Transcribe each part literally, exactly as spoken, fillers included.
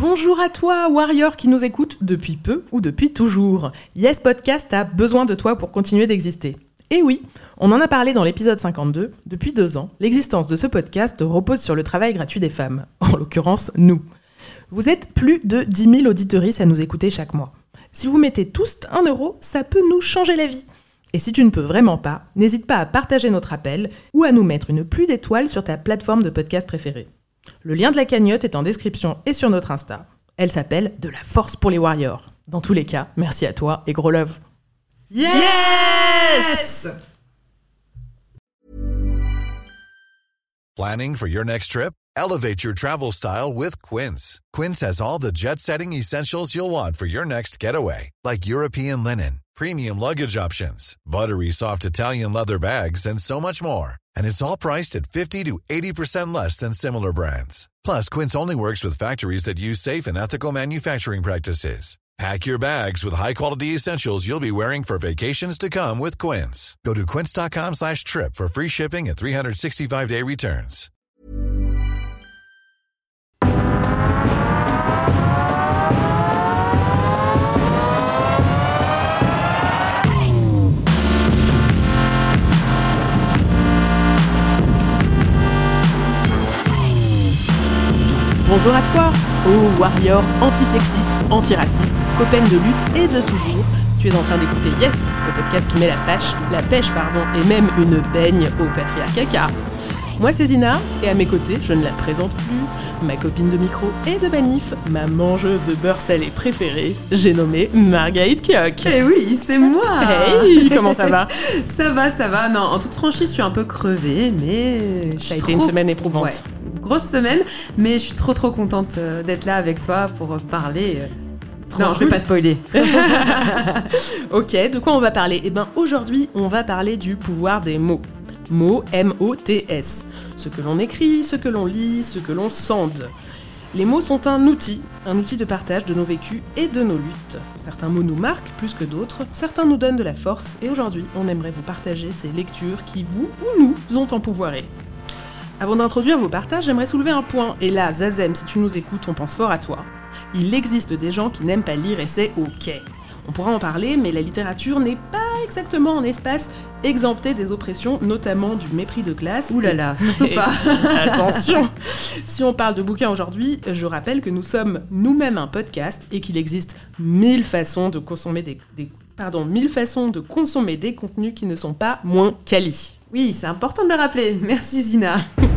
Bonjour à toi, warrior qui nous écoute depuis peu ou depuis toujours. Yes Podcast a besoin de toi pour continuer d'exister. Et oui, on en a parlé dans l'épisode cinquante-deux, depuis deux ans, l'existence de ce podcast repose sur le travail gratuit des femmes, en l'occurrence nous. Vous êtes plus de dix mille auditeuristes à nous écouter chaque mois. Si vous mettez tous un euro, ça peut nous changer la vie. Et si tu ne peux vraiment pas, n'hésite pas à partager notre appel ou à nous mettre une pluie d'étoiles sur ta plateforme de podcast préférée. Le lien de la cagnotte est en description et sur notre Insta. Elle s'appelle « De la force pour les warriors ». Dans tous les cas, merci à toi et gros love. Yes! yes! Planning for your next trip? Elevate your travel style with Quince. Quince has all the jet-setting essentials you'll want for your next getaway, like European linen, premium luggage options, buttery soft Italian leather bags, and so much more. And it's all priced at fifty to eighty percent less than similar brands. Plus, Quince only works with factories that use safe and ethical manufacturing practices. Pack your bags with high-quality essentials you'll be wearing for vacations to come with Quince. Go to quince.com slash trip for free shipping and three sixty-five day returns. Bonjour à toi, ô warrior antisexiste, antiraciste, copaine de lutte et de toujours. Tu es en train d'écouter Yes, le podcast qui met la pêche, la pêche pardon, et même une baigne au patriarcat car moi c'est Zina, et à mes côtés, je ne la présente plus, ma copine de micro et de manif, ma mangeuse de beurre salé préférée, j'ai nommé Marguerite Kioch. Eh oui, c'est moi. Hey, comment ça va? Ça va, ça va. Non, en toute franchise, je suis un peu crevée, mais... Ça a été trop... une semaine éprouvante. Ouais. Grosse semaine, mais je suis trop trop contente d'être là avec toi pour parler. Trop non, cool. Je vais pas spoiler. Ok, de quoi on va parler? Eh ben aujourd'hui, on va parler du pouvoir des mots. Mots, M O T S. Ce que l'on écrit, ce que l'on lit, ce que l'on sonde. Les mots sont un outil, un outil de partage de nos vécus et de nos luttes. Certains mots nous marquent plus que d'autres, certains nous donnent de la force, et aujourd'hui, on aimerait vous partager ces lectures qui, vous ou nous, ont empourvré. Avant d'introduire vos partages, j'aimerais soulever un point. Et là, Zazem, si tu nous écoutes, on pense fort à toi. Il existe des gens qui n'aiment pas lire et c'est ok. On pourra en parler, mais la littérature n'est pas exactement un espace exempté des oppressions, notamment du mépris de classe. Ouh là là, surtout pas. Attention. Si on parle de bouquins aujourd'hui, je rappelle que nous sommes nous-mêmes un podcast et qu'il existe mille façons de consommer des, des pardon, mille façons de consommer des contenus qui ne sont pas moins quali. Oui, c'est important de le rappeler. Merci Zina.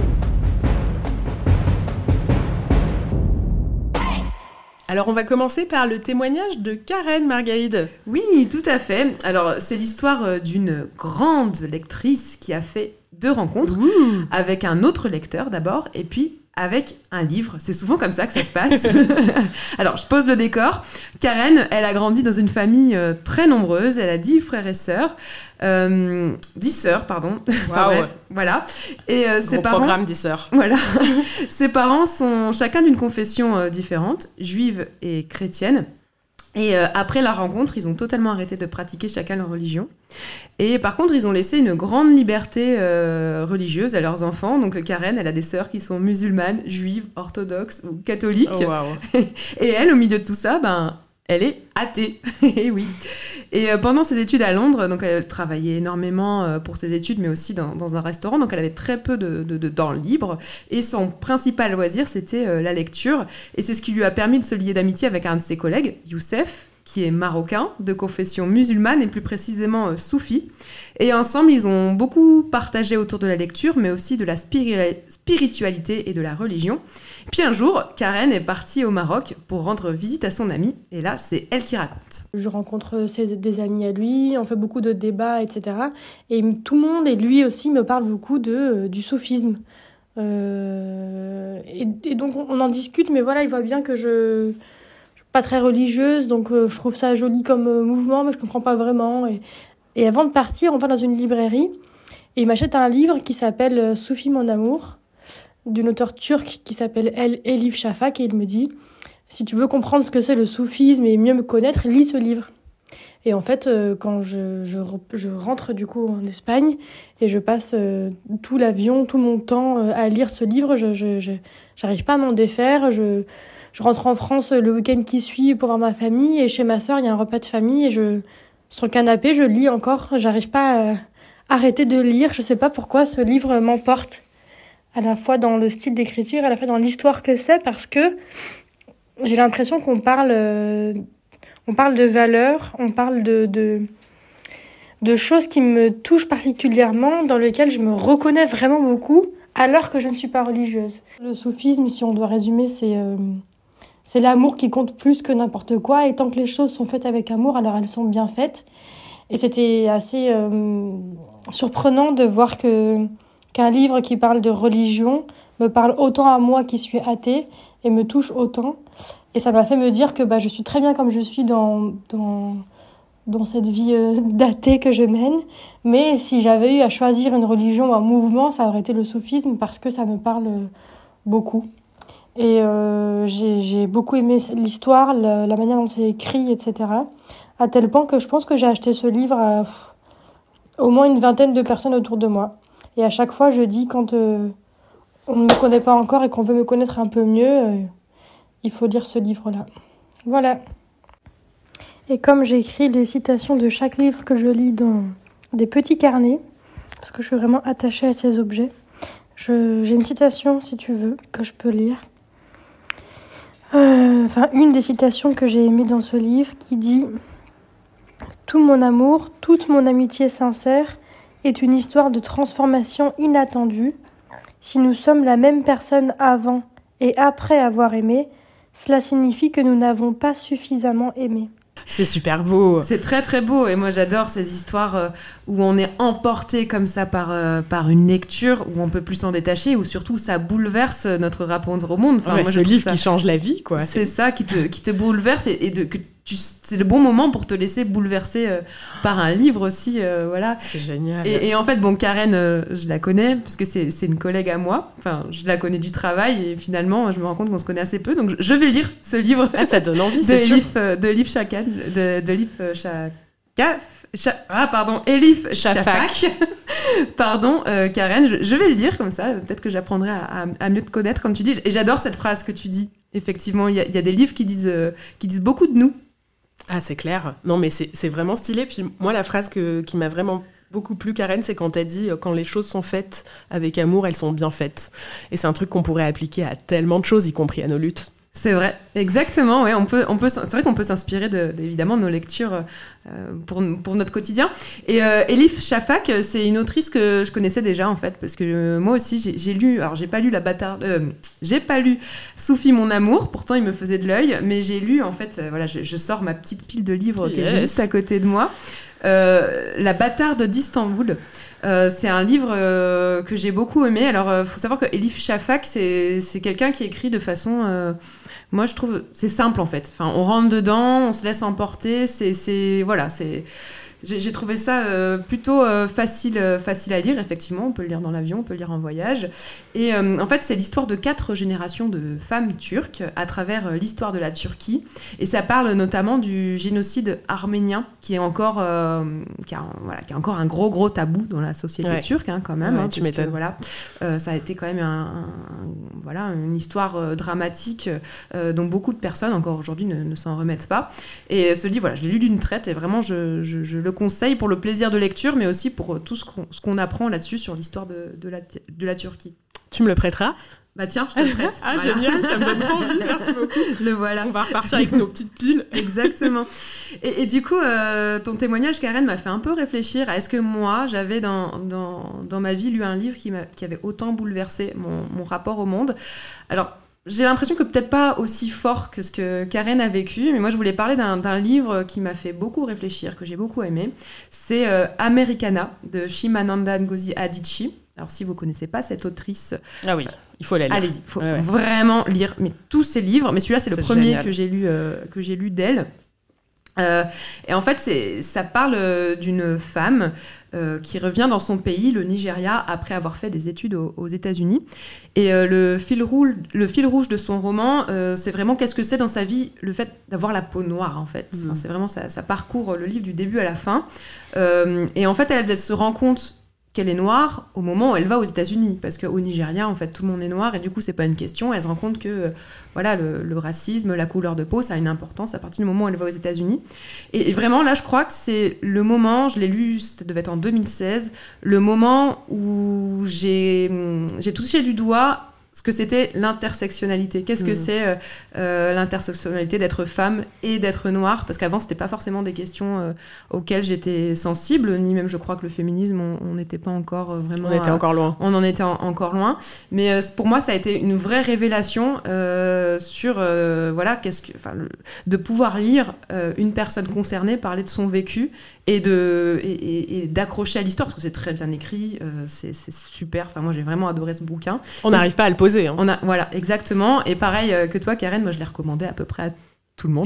Alors on va commencer par le témoignage de Karen, Margaïde. Oui, tout à fait. Alors c'est l'histoire d'une grande lectrice qui a fait deux rencontres Ouh. Avec un autre lecteur d'abord et puis avec un livre. C'est souvent comme ça que ça se passe. Alors, je pose le décor. Karen, elle a grandi dans une famille euh, très nombreuse. Elle a dix frères et sœurs. Euh, dix sœurs, pardon. Enfin, wow. ouais, voilà. Et euh, Gros ses parents... programme dix sœurs. Voilà. Ses parents sont chacun d'une confession euh, différente, juive et chrétienne. Et euh, après la rencontre, ils ont totalement arrêté de pratiquer chacun leur religion. Et par contre, ils ont laissé une grande liberté euh, religieuse à leurs enfants. Donc Karen, elle a des sœurs qui sont musulmanes, juives, orthodoxes ou catholiques. Oh, wow. Et elle, au milieu de tout ça, ben, elle est athée. Et oui. Et euh, pendant ses études à Londres, donc elle travaillait énormément euh, pour ses études, mais aussi dans, dans un restaurant. Donc elle avait très peu de, de, de temps libre. Et son principal loisir, c'était euh, la lecture. Et c'est ce qui lui a permis de se lier d'amitié avec un de ses collègues, Youssef, qui est marocain, de confession musulmane et plus précisément euh, soufi. Et ensemble, ils ont beaucoup partagé autour de la lecture, mais aussi de la spiri- spiritualité et de la religion. Puis un jour, Karen est partie au Maroc pour rendre visite à son ami, et là, c'est elle qui raconte. Je rencontre ses, des amis à lui, on fait beaucoup de débats, et cetera. Et tout le monde, et lui aussi, me parle beaucoup de, euh, du soufisme. Euh, et, et donc, on en discute, mais voilà, il voit bien que je... pas très religieuse, donc euh, je trouve ça joli comme euh, mouvement, mais je comprends pas vraiment. Et, et avant de partir, on va dans une librairie et il m'achète un livre qui s'appelle euh, Soufi mon amour, d'une auteure turque qui s'appelle El Elif Shafak, et il me dit « Si tu veux comprendre ce que c'est le soufisme et mieux me connaître, lis ce livre ». Et en fait, euh, quand je, je, je rentre du coup en Espagne et je passe euh, tout l'avion, tout mon temps euh, à lire ce livre, je, je, je, j'arrive pas à m'en défaire. Je, je rentre en France le week-end qui suit pour voir ma famille et chez ma sœur, il y a un repas de famille et je, sur le canapé, je lis encore. J'arrive pas à arrêter de lire. Je sais pas pourquoi ce livre m'emporte, à la fois dans le style d'écriture, à la fois dans l'histoire que c'est, parce que j'ai l'impression qu'on parle... Euh, On parle de valeurs, on parle de, de, de choses qui me touchent particulièrement, dans lesquelles je me reconnais vraiment beaucoup, alors que je ne suis pas religieuse. Le soufisme, si on doit résumer, c'est, euh, c'est l'amour qui compte plus que n'importe quoi, et tant que les choses sont faites avec amour, alors elles sont bien faites. Et c'était assez euh, surprenant de voir que, qu'un livre qui parle de religion me parle autant à moi qui suis athée, et me touche autant. Et ça m'a fait me dire que bah, je suis très bien comme je suis dans, dans, dans cette vie euh, d'athée que je mène. Mais si j'avais eu à choisir une religion ou un mouvement, ça aurait été le soufisme parce que ça me parle beaucoup. Et euh, j'ai, j'ai beaucoup aimé l'histoire, la, la manière dont c'est écrit, et cetera. À tel point que je pense que j'ai acheté ce livre à pff, au moins une vingtaine de personnes autour de moi. Et à chaque fois, je dis quand euh, on ne me connaît pas encore et qu'on veut me connaître un peu mieux... Euh, il faut lire ce livre-là. Voilà. Et comme j'écris des citations de chaque livre que je lis dans des petits carnets, parce que je suis vraiment attachée à ces objets, je, j'ai une citation, si tu veux, que je peux lire. Euh, enfin, une des citations que j'ai aimées dans ce livre qui dit « Tout mon amour, toute mon amitié sincère est une histoire de transformation inattendue. Si nous sommes la même personne avant et après avoir aimé, cela signifie que nous n'avons pas suffisamment aimé. » C'est super beau. C'est très très beau et moi j'adore ces histoires euh, où on est emporté comme ça par, euh, par une lecture, où on peut plus s'en détacher, où surtout ça bouleverse notre rapport au monde. Enfin, ouais, moi, ce livre ça... qui change la vie, quoi. C'est, c'est ça qui te, qui te bouleverse et, et de, que tu, c'est le bon moment pour te laisser bouleverser euh, par un livre aussi. Euh, voilà. C'est génial. Et, et en fait, bon, Karen, euh, je la connais puisque c'est, c'est une collègue à moi. Enfin, je la connais du travail et finalement, je me rends compte qu'on se connaît assez peu. Donc, je vais lire ce livre. Ah, ça donne envie, de c'est sûr. Elif, euh, de Elif Chakan, de, de Elif euh, Chaka, Cha, ah, pardon, Elif Shafak. Pardon, euh, Karen, je, je vais le lire comme ça. Peut-être que j'apprendrai à, à, à mieux te connaître, comme tu dis. Et j'adore cette phrase que tu dis. Effectivement, il y, y a des livres qui disent, euh, qui disent beaucoup de nous. Ah, c'est clair. Non, mais c'est, c'est vraiment stylé. Puis moi, la phrase que, qui m'a vraiment beaucoup plu, Karen, c'est quand t'as dit « Quand les choses sont faites avec amour, elles sont bien faites ». Et c'est un truc qu'on pourrait appliquer à tellement de choses, y compris à nos luttes. C'est vrai, exactement. Ouais, on peut, on peut, c'est vrai qu'on peut s'inspirer de, de, évidemment de nos lectures euh, pour, pour notre quotidien. Et euh, Elif Shafak, c'est une autrice que je connaissais déjà en fait, parce que euh, moi aussi j'ai, j'ai lu, alors j'ai pas lu la bâtarde, euh, j'ai pas lu Soufi mon amour, pourtant il me faisait de l'œil, mais j'ai lu en fait, euh, voilà, je, je sors ma petite pile de livres yes. qui est juste à côté de moi, euh, La bâtarde d'Istanbul. Euh, c'est un livre euh, que j'ai beaucoup aimé. Alors, il euh, faut savoir que Elif Shafak, c'est, c'est quelqu'un qui écrit de façon... Euh, moi, je trouve... C'est simple, en fait. Enfin, on rentre dedans, on se laisse emporter. C'est... c'est voilà, c'est... J'ai, j'ai trouvé ça euh, plutôt euh, facile, euh, facile à lire, effectivement. On peut le lire dans l'avion, on peut le lire en voyage. Et euh, en fait, c'est l'histoire de quatre générations de femmes turques à travers euh, l'histoire de la Turquie. Et ça parle notamment du génocide arménien, qui est encore, euh, qui a, voilà, qui est encore un gros, gros tabou dans la société ouais. turque, hein, quand même. Ouais, hein, tu m'étonnes. Que, voilà, euh, ça a été quand même un, un, voilà, une histoire euh, dramatique euh, dont beaucoup de personnes, encore aujourd'hui, ne, ne s'en remettent pas. Et ce livre, voilà, je l'ai lu d'une traite et vraiment, je, je, je le conseille pour le plaisir de lecture, mais aussi pour tout ce qu'on, ce qu'on apprend là-dessus sur l'histoire de, de, la, de la Turquie. Tu me le prêteras ? Bah tiens, je te le prête. Ah voilà. Génial, ça me donne trop envie, merci beaucoup. Le voilà. On va repartir avec nos petites piles. Exactement. Et, et du coup, euh, ton témoignage, Karen, m'a fait un peu réfléchir à est-ce que moi, j'avais dans, dans, dans ma vie lu un livre qui, m'a, qui avait autant bouleversé mon, mon rapport au monde. Alors, j'ai l'impression que peut-être pas aussi fort que ce que Karen a vécu, mais moi je voulais parler d'un, d'un livre qui m'a fait beaucoup réfléchir, que j'ai beaucoup aimé. C'est euh, Americana de Chimamanda Ngozi Adichie. Alors si vous connaissez pas cette autrice, ah oui, il faut la lire. Allez-y, il faut ouais, ouais. vraiment lire mais tous ses livres. Mais celui-là c'est, c'est le premier génial. que j'ai lu euh, que j'ai lu d'elle. Euh, et en fait, c'est, ça parle euh, d'une femme euh, qui revient dans son pays, le Nigeria, après avoir fait des études aux, aux États-Unis. Et euh, le, fil rouge, le fil rouge de son roman, euh, c'est vraiment qu'est-ce que c'est dans sa vie, le fait d'avoir la peau noire, en fait. Mmh. Enfin, c'est vraiment, ça, ça parcourt le livre du début à la fin. Euh, et en fait, elle, elle se rend compte qu'elle est noire au moment où elle va aux États-Unis, parce qu'au Nigeria, en fait, tout le monde est noir, et du coup, c'est pas une question. Elle se rend compte que euh, voilà, le, le racisme, la couleur de peau, ça a une importance à partir du moment où elle va aux États-Unis. Et, et vraiment, là, je crois que c'est le moment, je l'ai lu, ça devait être en deux mille seize, le moment où j'ai, j'ai touché du doigt ce que c'était l'intersectionnalité. Qu'est-ce mmh. que c'est euh, euh, l'intersectionnalité d'être femme et d'être noire ? Parce qu'avant, c'était pas forcément des questions euh, auxquelles j'étais sensible, ni même je crois que le féminisme, on n'était pas encore euh, vraiment... On était à, encore loin. On en était en, encore loin. Mais euh, pour moi, ça a été une vraie révélation euh, sur, euh, voilà, qu'est-ce que, enfin, le, de pouvoir lire euh, une personne concernée parler de son vécu et, de, et, et, et d'accrocher à l'histoire, parce que c'est très bien écrit, euh, c'est, c'est super. Enfin, moi, j'ai vraiment adoré ce bouquin. On n'arrive pas à le poser. Hein. On a, voilà, exactement. Et pareil euh, que toi, Karen, moi, je l'ai recommandé à peu près à tout le monde.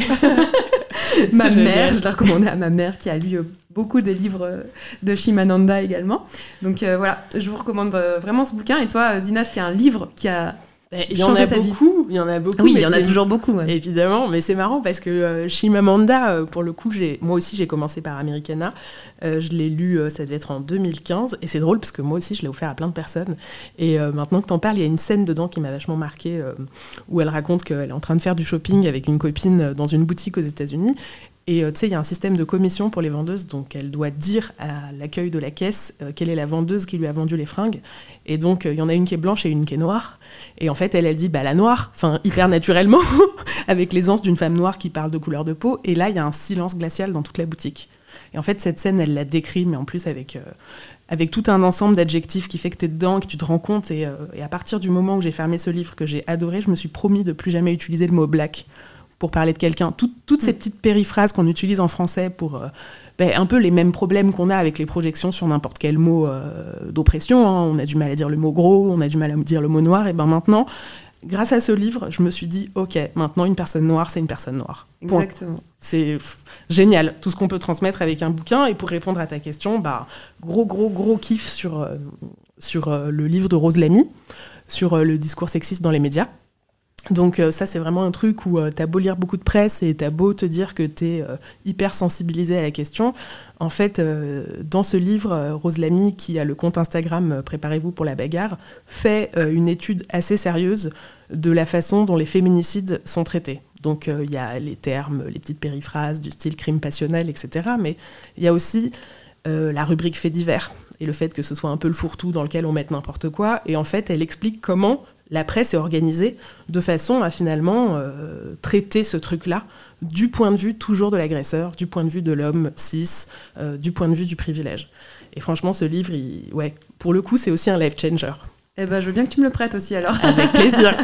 Ma c'est mère, génial. je l'ai recommandé à ma mère qui a lu euh, beaucoup des livres euh, de Chimamanda également. Donc euh, voilà, je vous recommande euh, vraiment ce bouquin. Et toi, Zina, qui a un livre qui a il y en a beaucoup, il y en a beaucoup. Oui, il y en a toujours beaucoup. Ouais. Évidemment, mais c'est marrant parce que euh, Chimamanda, euh, pour le coup, j'ai, moi aussi j'ai commencé par Americana. Euh, je l'ai lu, euh, ça devait être en deux mille quinze, et c'est drôle parce que moi aussi je l'ai offert à plein de personnes. Et euh, maintenant que t'en parles, il y a une scène dedans qui m'a vachement marquée, euh, où elle raconte qu'elle est en train de faire du shopping avec une copine dans une boutique aux États-Unis. Et euh, tu sais, il y a un système de commission pour les vendeuses, donc elle doit dire à l'accueil de la caisse euh, quelle est la vendeuse qui lui a vendu les fringues. Et donc, il euh, y en a une qui est blanche et une qui est noire. Et en fait, elle, elle dit, bah la noire, enfin, hyper naturellement, avec l'aisance d'une femme noire qui parle de couleur de peau. Et là, il y a un silence glacial dans toute la boutique. Et en fait, cette scène, elle la décrit, mais en plus avec, euh, avec tout un ensemble d'adjectifs qui fait que t'es dedans, que tu te rends compte. Et, euh, et à partir du moment où j'ai fermé ce livre que j'ai adoré, je me suis promis de plus jamais utiliser le mot black pour parler de quelqu'un. Tout, toutes ces petites périphrases qu'on utilise en français pour euh, ben, un peu les mêmes problèmes qu'on a avec les projections sur n'importe quel mot euh, d'oppression. Hein. On a du mal à dire le mot gros, on a du mal à dire le mot noir. Et ben maintenant, grâce à ce livre, je me suis dit, ok, maintenant une personne noire, c'est une personne noire. Point. Exactement. C'est pff, génial, tout ce qu'on peut transmettre avec un bouquin. Et pour répondre à ta question, bah, gros, gros, gros kiff sur, euh, sur euh, le livre de Rose Lamy, sur euh, le discours sexiste dans les médias. Donc euh, ça, c'est vraiment un truc où euh, t'as beau lire beaucoup de presse et t'as beau te dire que t'es euh, hyper sensibilisé à la question. En fait, euh, dans ce livre, euh, Rose Lamy, qui a le compte Instagram euh, Préparez-vous pour la bagarre, fait euh, une étude assez sérieuse de la façon dont les féminicides sont traités. Donc il euh, y a les termes, les petites périphrases du style crime passionnel, et cetera. Mais il y a aussi euh, la rubrique faits divers et le fait que ce soit un peu le fourre-tout dans lequel on mette n'importe quoi. Et en fait, elle explique comment la presse est organisée de façon à finalement euh, traiter ce truc-là du point de vue toujours de l'agresseur, du point de vue de l'homme cis, euh, du point de vue du privilège. Et franchement, ce livre, il, ouais, pour le coup, c'est aussi un life changer. Eh ben, je veux bien que tu me le prêtes aussi alors. Avec plaisir.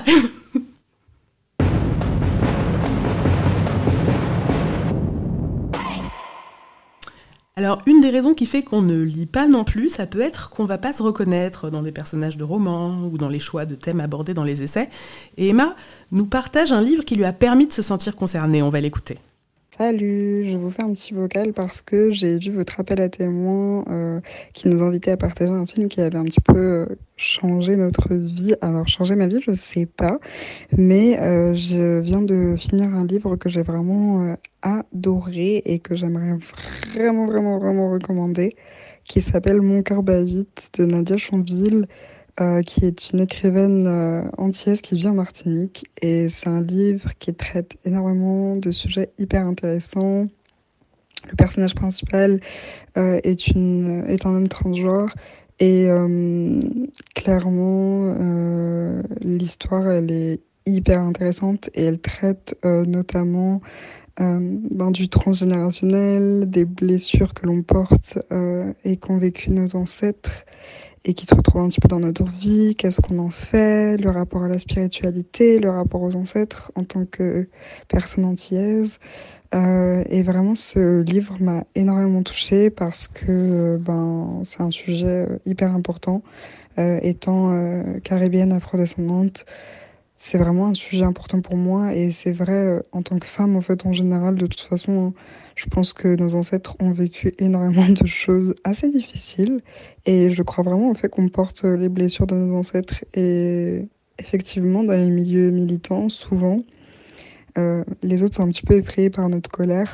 Alors, une des raisons qui fait qu'on ne lit pas non plus, ça peut être qu'on va pas se reconnaître dans des personnages de romans ou dans les choix de thèmes abordés dans les essais. Et Emma nous partage un livre qui lui a permis de se sentir concernée. On va l'écouter. Salut, je vous fais un petit vocal parce que j'ai vu votre appel à témoins euh, qui nous invitait à partager un film qui avait un petit peu euh, changé notre vie. Alors, changer ma vie, je sais pas, mais euh, je viens de finir un livre que j'ai vraiment euh, adoré et que j'aimerais vraiment, vraiment, vraiment recommander, qui s'appelle Mon cœur bat vite de Nadia Chanville. Euh, qui est une écrivaine euh, antillaise qui vit en Martinique. Et c'est un livre qui traite énormément de sujets hyper intéressants. Le personnage principal euh, est, une, est un homme transgenre. Et euh, clairement, euh, l'histoire, elle est hyper intéressante. Et elle traite euh, notamment euh, ben, du transgénérationnel, des blessures que l'on porte euh, et qu'ont vécu nos ancêtres, et qui se retrouvent un petit peu dans notre vie, qu'est-ce qu'on en fait, le rapport à la spiritualité, le rapport aux ancêtres en tant que personne antillaise. Euh, et vraiment, ce livre m'a énormément touchée parce que ben, c'est un sujet hyper important. Euh, étant euh, caribéenne, afrodescendante, c'est vraiment un sujet important pour moi. Et c'est vrai, en tant que femme, en fait, en général, de toute façon, Je pense que nos ancêtres ont vécu énormément de choses assez difficiles et je crois vraiment au fait qu'on porte les blessures de nos ancêtres. Et effectivement, dans les milieux militants, souvent, euh, les autres sont un petit peu effrayés par notre colère.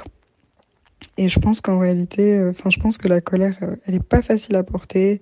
Et je pense qu'en réalité, enfin, euh, je pense que la colère, euh, elle est pas facile à porter.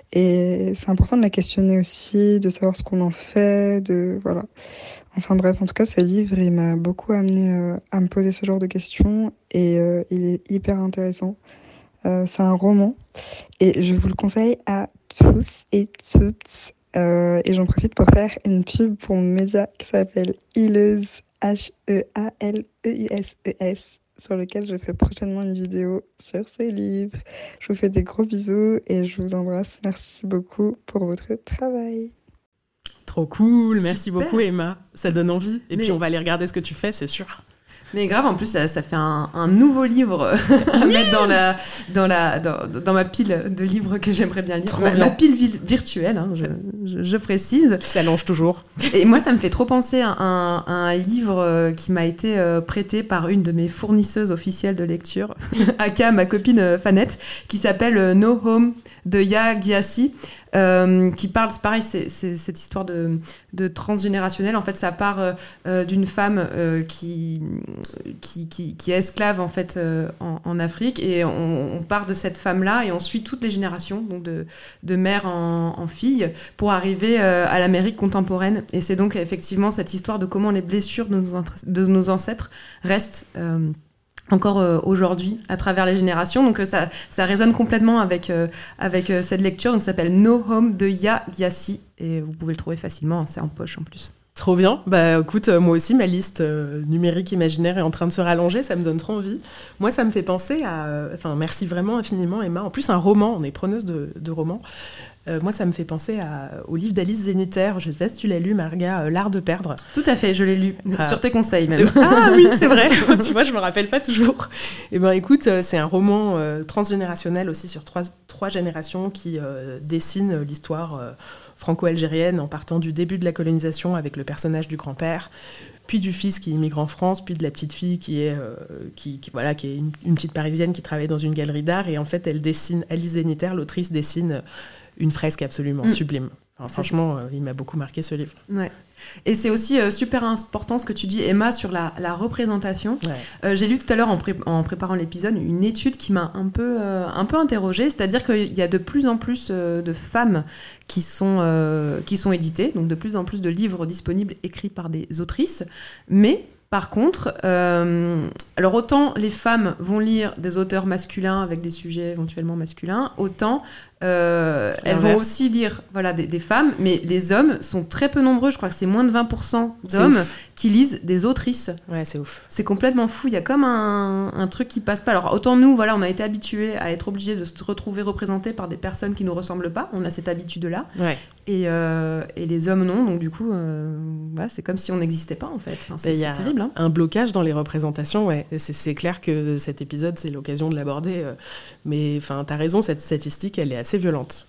Et c'est important de la questionner aussi, de savoir ce qu'on en fait, de voilà. Enfin bref, en tout cas, ce livre, il m'a beaucoup amené euh, à me poser ce genre de questions et euh, il est hyper intéressant. Euh, c'est un roman et je vous le conseille à tous et toutes. Euh, et j'en profite pour faire une pub pour mon média qui s'appelle Hileuse, H E A L E U S E S, sur lequel je fais prochainement une vidéo sur ce livre. Je vous fais des gros bisous et je vous embrasse. Merci beaucoup pour votre travail. Trop cool, Super. Merci beaucoup Emma, ça donne envie. Et Mais... puis on va aller regarder ce que tu fais, c'est sûr. Mais grave, en plus, ça, ça fait un, un nouveau livre à oui mettre dans, la, dans, la, dans, dans ma pile de livres que j'aimerais bien lire. Ma, ma pile vi- virtuelle, hein, je, je, je précise. Qui s'allonge toujours. Et moi, ça me fait trop penser à un, à un livre qui m'a été prêté par une de mes fournisseuses officielles de lecture, aka ma copine Fanette, qui s'appelle No Home de Ya Gyasi. Euh, qui parle, c'est pareil, c'est, c'est cette histoire de, de transgénérationnel. En fait, ça part euh, d'une femme euh, qui, qui, qui, qui est esclave en, fait, euh, en, en Afrique, et on, on part de cette femme-là et on suit toutes les générations, donc de, de mère en, en fille, pour arriver euh, à l'Amérique contemporaine. Et c'est donc effectivement cette histoire de comment les blessures de nos, de nos ancêtres restent euh, encore euh, aujourd'hui à travers les générations. Donc euh, ça, ça résonne complètement avec, euh, avec euh, cette lecture. Donc ça s'appelle No Home de Ya Gyasi et vous pouvez le trouver facilement, hein, c'est en poche en plus. Trop bien. Bah écoute, euh, moi aussi ma liste euh, numérique imaginaire est en train de se rallonger, ça me donne trop envie. Moi ça me fait penser à... Enfin euh, merci vraiment infiniment Emma. En plus un roman, on est preneuse de, de romans. Euh, moi, ça me fait penser à, au livre d'Alice Zéniter. Je ne sais pas si tu l'as lu, Marga, euh, L'art de perdre. Tout à fait, je l'ai lu. Ah. Sur tes conseils, même. Ah oui, c'est vrai. Tu vois, je ne me rappelle pas toujours. Eh bien, écoute, euh, c'est un roman euh, transgénérationnel aussi sur trois, trois générations qui euh, dessine l'histoire euh, franco-algérienne en partant du début de la colonisation avec le personnage du grand-père, puis du fils qui immigre en France, puis de la petite fille qui est, euh, qui, qui, voilà, qui est une, une petite Parisienne qui travaille dans une galerie d'art. Et en fait, elle dessine, Alice Zéniter, l'autrice, dessine une fresque absolument mmh. sublime. Enfin, franchement, euh, il m'a beaucoup marqué ce livre. Ouais. Et c'est aussi euh, super important ce que tu dis, Emma, sur la, la représentation. Ouais. Euh, j'ai lu tout à l'heure en, pré- en préparant l'épisode une étude qui m'a un peu, euh, un peu interrogée, c'est-à-dire qu'il y a de plus en plus euh, de femmes qui sont, euh, qui sont éditées, donc de plus en plus de livres disponibles écrits par des autrices, mais par contre, euh, alors autant les femmes vont lire des auteurs masculins avec des sujets éventuellement masculins, autant euh, elles vont aussi lire voilà, des, des femmes, mais les hommes sont très peu nombreux, je crois que c'est moins de vingt pour cent d'hommes qui lisent des autrices. Ouais, c'est ouf. C'est complètement fou, il y a comme un, un truc qui passe pas. Alors autant nous, voilà, on a été habitués à être obligés de se retrouver représentés par des personnes qui nous ressemblent pas, on a cette habitude-là. Ouais. Et, euh, et les hommes non, donc du coup, euh, voilà, c'est comme si on n'existait pas en fait. Enfin, c'est, c'est terrible. Hein. Un blocage dans les représentations, ouais. C'est, c'est clair que cet épisode, c'est l'occasion de l'aborder. Euh, mais enfin, t'as raison, cette statistique, elle est assez violente.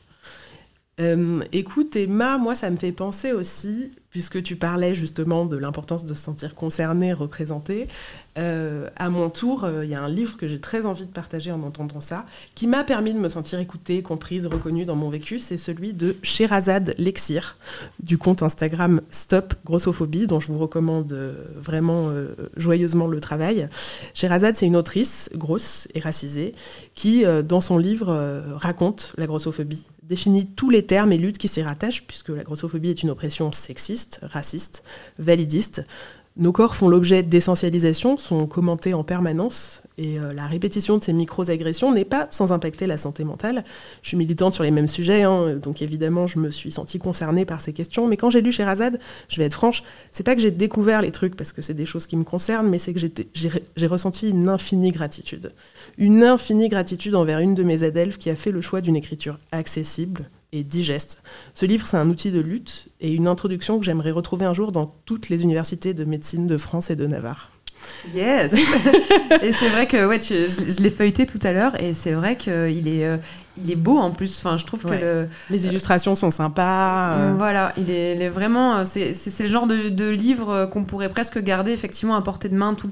Euh, écoute, Emma, moi, ça me fait penser aussi, puisque tu parlais justement de l'importance de se sentir concerné, représenté, euh, à mon tour, il euh, y a un livre que j'ai très envie de partager en entendant ça, qui m'a permis de me sentir écoutée, comprise, reconnue dans mon vécu, c'est celui de Sherazade Lexir, du compte Instagram Stop Grossophobie, dont je vous recommande euh, vraiment euh, joyeusement le travail. Sherazade, c'est une autrice grosse et racisée, qui, euh, dans son livre, euh, raconte la grossophobie, définit tous les termes et luttes qui s'y rattachent, puisque la grossophobie est une oppression sexiste, raciste, validiste. Nos corps font l'objet d'essentialisation, sont commentés en permanence, et euh, la répétition de ces micro-agressions n'est pas sans impacter la santé mentale. Je suis militante sur les mêmes sujets, hein, donc évidemment je me suis sentie concernée par ces questions, mais quand j'ai lu Sherazade, je vais être franche, c'est pas que j'ai découvert les trucs parce que c'est des choses qui me concernent, mais c'est que j'ai, j'ai, j'ai ressenti une infinie gratitude. Une infinie gratitude envers une de mes adelphes qui a fait le choix d'une écriture accessible et digeste. Ce livre, c'est un outil de lutte et une introduction que j'aimerais retrouver un jour dans toutes les universités de médecine de France et de Navarre. Yes. Et c'est vrai que ouais, tu, je, je l'ai feuilleté tout à l'heure et c'est vrai qu'il est, euh, il est beau en plus. Enfin, je trouve ouais. que le, les illustrations sont sympas. Euh... Voilà, il est, il est vraiment. C'est, c'est, c'est le genre de, de livre qu'on pourrait presque garder effectivement à portée de main tout le temps.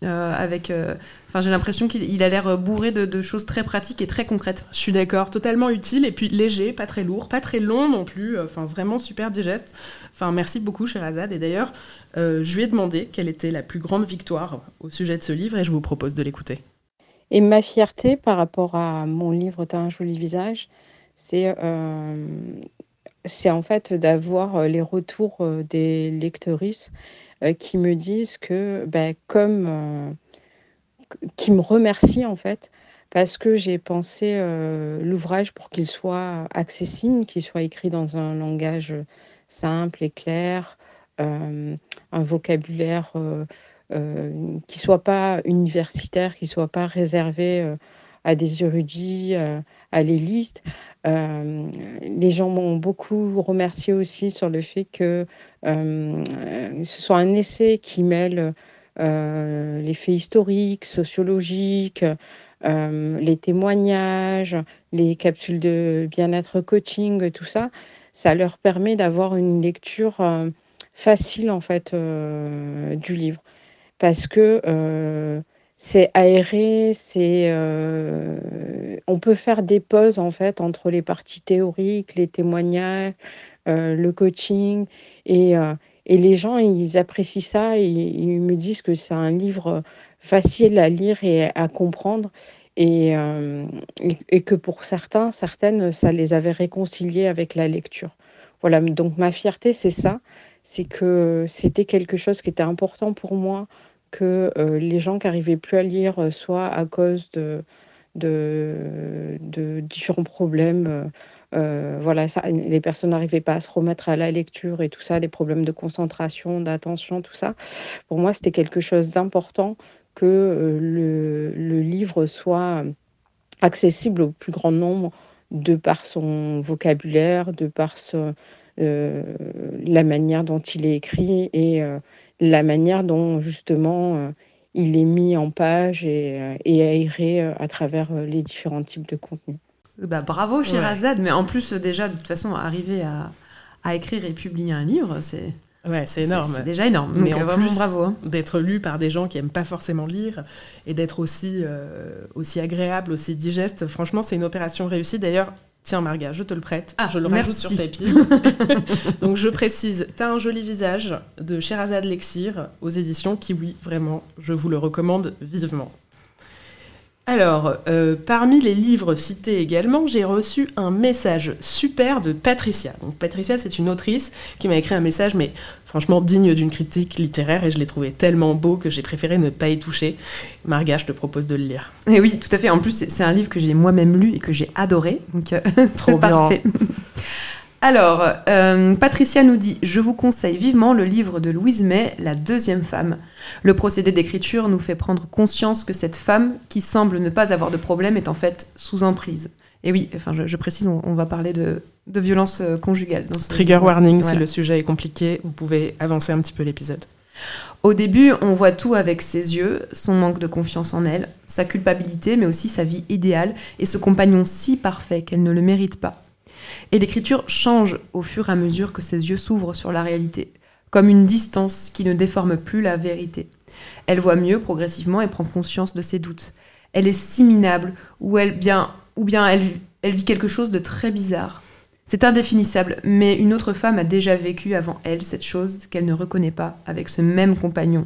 euh, avec... Euh, Enfin, j'ai l'impression qu'il il a l'air bourré de, de choses très pratiques et très concrètes. Je suis d'accord, totalement utile et puis léger, pas très lourd, pas très long non plus, enfin vraiment super digeste. Enfin, merci beaucoup Sherazade. Et d'ailleurs, euh, je lui ai demandé quelle était la plus grande victoire au sujet de ce livre et je vous propose de l'écouter. Et ma fierté par rapport à mon livre T'as un joli visage, c'est, euh, c'est en fait d'avoir les retours euh, des lectrices euh, qui me disent que, ben, comme... euh, qui me remercie en fait parce que j'ai pensé euh, l'ouvrage pour qu'il soit accessible, qu'il soit écrit dans un langage simple et clair, euh, un vocabulaire euh, euh, qui soit pas universitaire, qui soit pas réservé euh, à des érudits, euh, à l'élite. Euh, les gens m'ont beaucoup remercié aussi sur le fait que euh, ce soit un essai qui mêle euh, les faits historiques, sociologiques, euh, les témoignages, les capsules de bien-être coaching, tout ça, ça leur permet d'avoir une lecture euh, facile en fait euh, du livre parce que euh, c'est aéré, c'est euh, on peut faire des pauses en fait entre les parties théoriques, les témoignages, euh, le coaching et euh, et les gens, ils apprécient ça et ils me disent que c'est un livre facile à lire et à comprendre et, euh, et, et que pour certains, certaines, ça les avait réconciliés avec la lecture. Voilà, donc ma fierté, c'est ça, c'est que c'était quelque chose qui était important pour moi, que euh, les gens qui n'arrivaient plus à lire, euh, soit à cause de, de, de différents problèmes, euh, euh, voilà, ça, les personnes n'arrivaient pas à se remettre à la lecture et tout ça, des problèmes de concentration, d'attention, tout ça. Pour moi, c'était quelque chose d'important que euh, le, le livre soit accessible au plus grand nombre de par son vocabulaire, de par son, euh, la manière dont il est écrit et euh, la manière dont justement euh, il est mis en page et, euh, et aéré euh, à travers euh, les différents types de contenus. Bah, bravo Sherazade, ouais. Mais en plus déjà de toute façon arriver à, à écrire et publier un livre, c'est... Ouais, c'est énorme. C'est, c'est déjà énorme. Mais donc, en vraiment plus, bravo. Hein. D'être lu par des gens qui aiment pas forcément lire et d'être aussi, euh, aussi agréable, aussi digeste, franchement, c'est une opération réussie. D'ailleurs, tiens Marga, je te le prête. Ah, je le merci. rajoute sur tes piles. Donc je précise, T'as un joli visage de Sherazade Lexir aux éditions Kiwi. Vraiment, je vous le recommande vivement. Alors, euh, parmi les livres cités également, j'ai reçu un message super de Patricia. Donc Patricia, c'est une autrice qui m'a écrit un message, mais franchement digne d'une critique littéraire, et je l'ai trouvé tellement beau que j'ai préféré ne pas y toucher. Marga, je te propose de le lire. Et oui, tout à fait. En plus, c'est, c'est un livre que j'ai moi-même lu et que j'ai adoré, donc euh, Trop c'est bien. Parfait. Alors, euh, Patricia nous dit « Je vous conseille vivement le livre de Louise May, La deuxième femme. Le procédé d'écriture nous fait prendre conscience que cette femme, qui semble ne pas avoir de problème, est en fait sous emprise. » Et oui, enfin, je, je précise, on, on va parler de, de violence euh, conjugale. Dans ce Trigger livre. warning, Voilà. si le sujet est compliqué, vous pouvez avancer un petit peu l'épisode. Au début, on voit tout avec ses yeux, son manque de confiance en elle, sa culpabilité, mais aussi sa vie idéale et ce compagnon si parfait qu'elle ne le mérite pas. Et l'écriture change au fur et à mesure que ses yeux s'ouvrent sur la réalité, comme une distance qui ne déforme plus la vérité. Elle voit mieux progressivement et prend conscience de ses doutes. Elle est si minable, ou, elle bien, ou bien elle, elle vit quelque chose de très bizarre. C'est indéfinissable, mais une autre femme a déjà vécu avant elle cette chose qu'elle ne reconnaît pas avec ce même compagnon.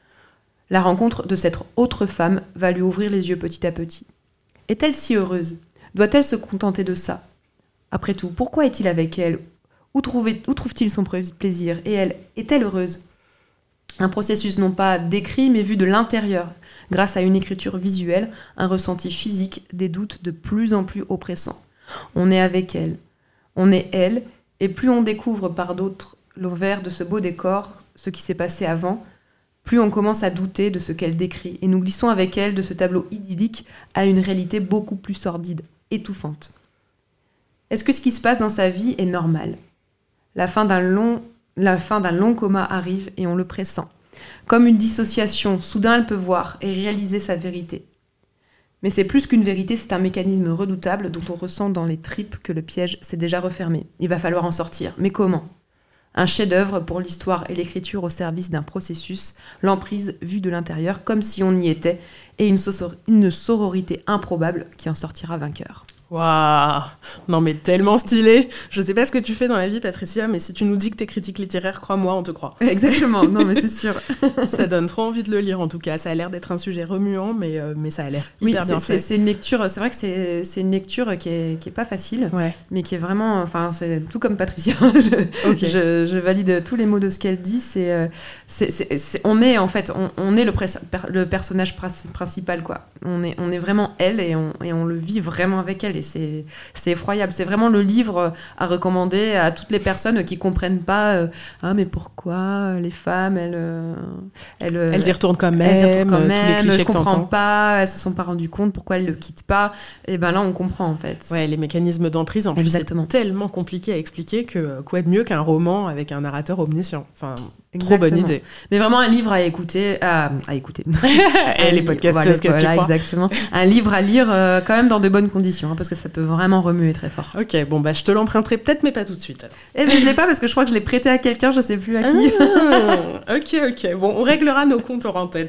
La rencontre de cette autre femme va lui ouvrir les yeux petit à petit. Est-elle si heureuse ? Doit-elle se contenter de ça ? Après tout, pourquoi est-il avec elle ? Où, trouver, où trouve-t-il son plaisir ? Et elle, est-elle heureuse ? Un processus non pas décrit, mais vu de l'intérieur, grâce à une écriture visuelle, un ressenti physique, des doutes de plus en plus oppressants. On est avec elle, on est elle, et plus on découvre par d'autres l'envers de ce beau décor, ce qui s'est passé avant, plus on commence à douter de ce qu'elle décrit, et nous glissons avec elle de ce tableau idyllique à une réalité beaucoup plus sordide, étouffante. Est-ce que ce qui se passe dans sa vie est normal ? La fin d'un long, la fin d'un long coma arrive et on le pressent. Comme une dissociation, soudain elle peut voir et réaliser sa vérité. Mais c'est plus qu'une vérité, c'est un mécanisme redoutable dont on ressent dans les tripes que le piège s'est déjà refermé. Il va falloir en sortir. Mais comment ? Un chef-d'œuvre pour l'histoire et l'écriture au service d'un processus, l'emprise vue de l'intérieur comme si on y était, et une, so- une sororité improbable qui en sortira vainqueur. Waouh! Non mais tellement stylé! Je sais pas ce que tu fais dans la vie, Patricia, mais si tu nous dis que t'es critique littéraire, crois-moi, on te croit. Exactement, non mais c'est sûr. Ça donne trop envie de le lire en tout cas. Ça a l'air d'être un sujet remuant, mais, euh, mais ça a l'air Oui, hyper bien c'est, fait. c'est, c'est une lecture, c'est vrai que c'est, c'est une lecture qui est, qui est pas facile, Ouais. mais qui est vraiment, enfin c'est tout comme Patricia. je, Ok. je, je valide tous les mots de ce qu'elle dit. C'est, euh, c'est, c'est, c'est- on est en fait, on, on est le, pres- per- le personnage prin- principal quoi. On est, on est vraiment elle et on, et on le vit vraiment avec elle et c'est, c'est effroyable. C'est vraiment le livre à recommander à toutes les personnes qui comprennent pas. euh, ah mais pourquoi les femmes elles, euh, elles, euh, Elles y retournent quand même, elles y retournent quand euh, tous les même, clichés je que comprends t'entends. pas, elles se sont pas rendues compte pourquoi elles le quittent pas. Et ben là, on comprend en fait. Ouais, les mécanismes d'emprise, en plus, Exactement. c'est tellement compliqué à expliquer que euh, quoi de mieux qu'un roman avec un narrateur omniscient. Enfin, trop Exactement. bonne idée. Mais vraiment un livre à écouter, à, à écouter. Et les podcasteuses, qu'est-ce que tu voilà, crois? exactement. Un livre à lire euh, quand même dans de bonnes conditions, hein, parce que ça peut vraiment remuer très fort. Ok, bon bah je te l'emprunterai peut-être, mais pas tout de suite. alors. Eh mais je l'ai pas parce que je crois que je l'ai prêté à quelqu'un, je sais plus à qui. Ah, ok, ok. Bon, on réglera nos comptes hors antenne.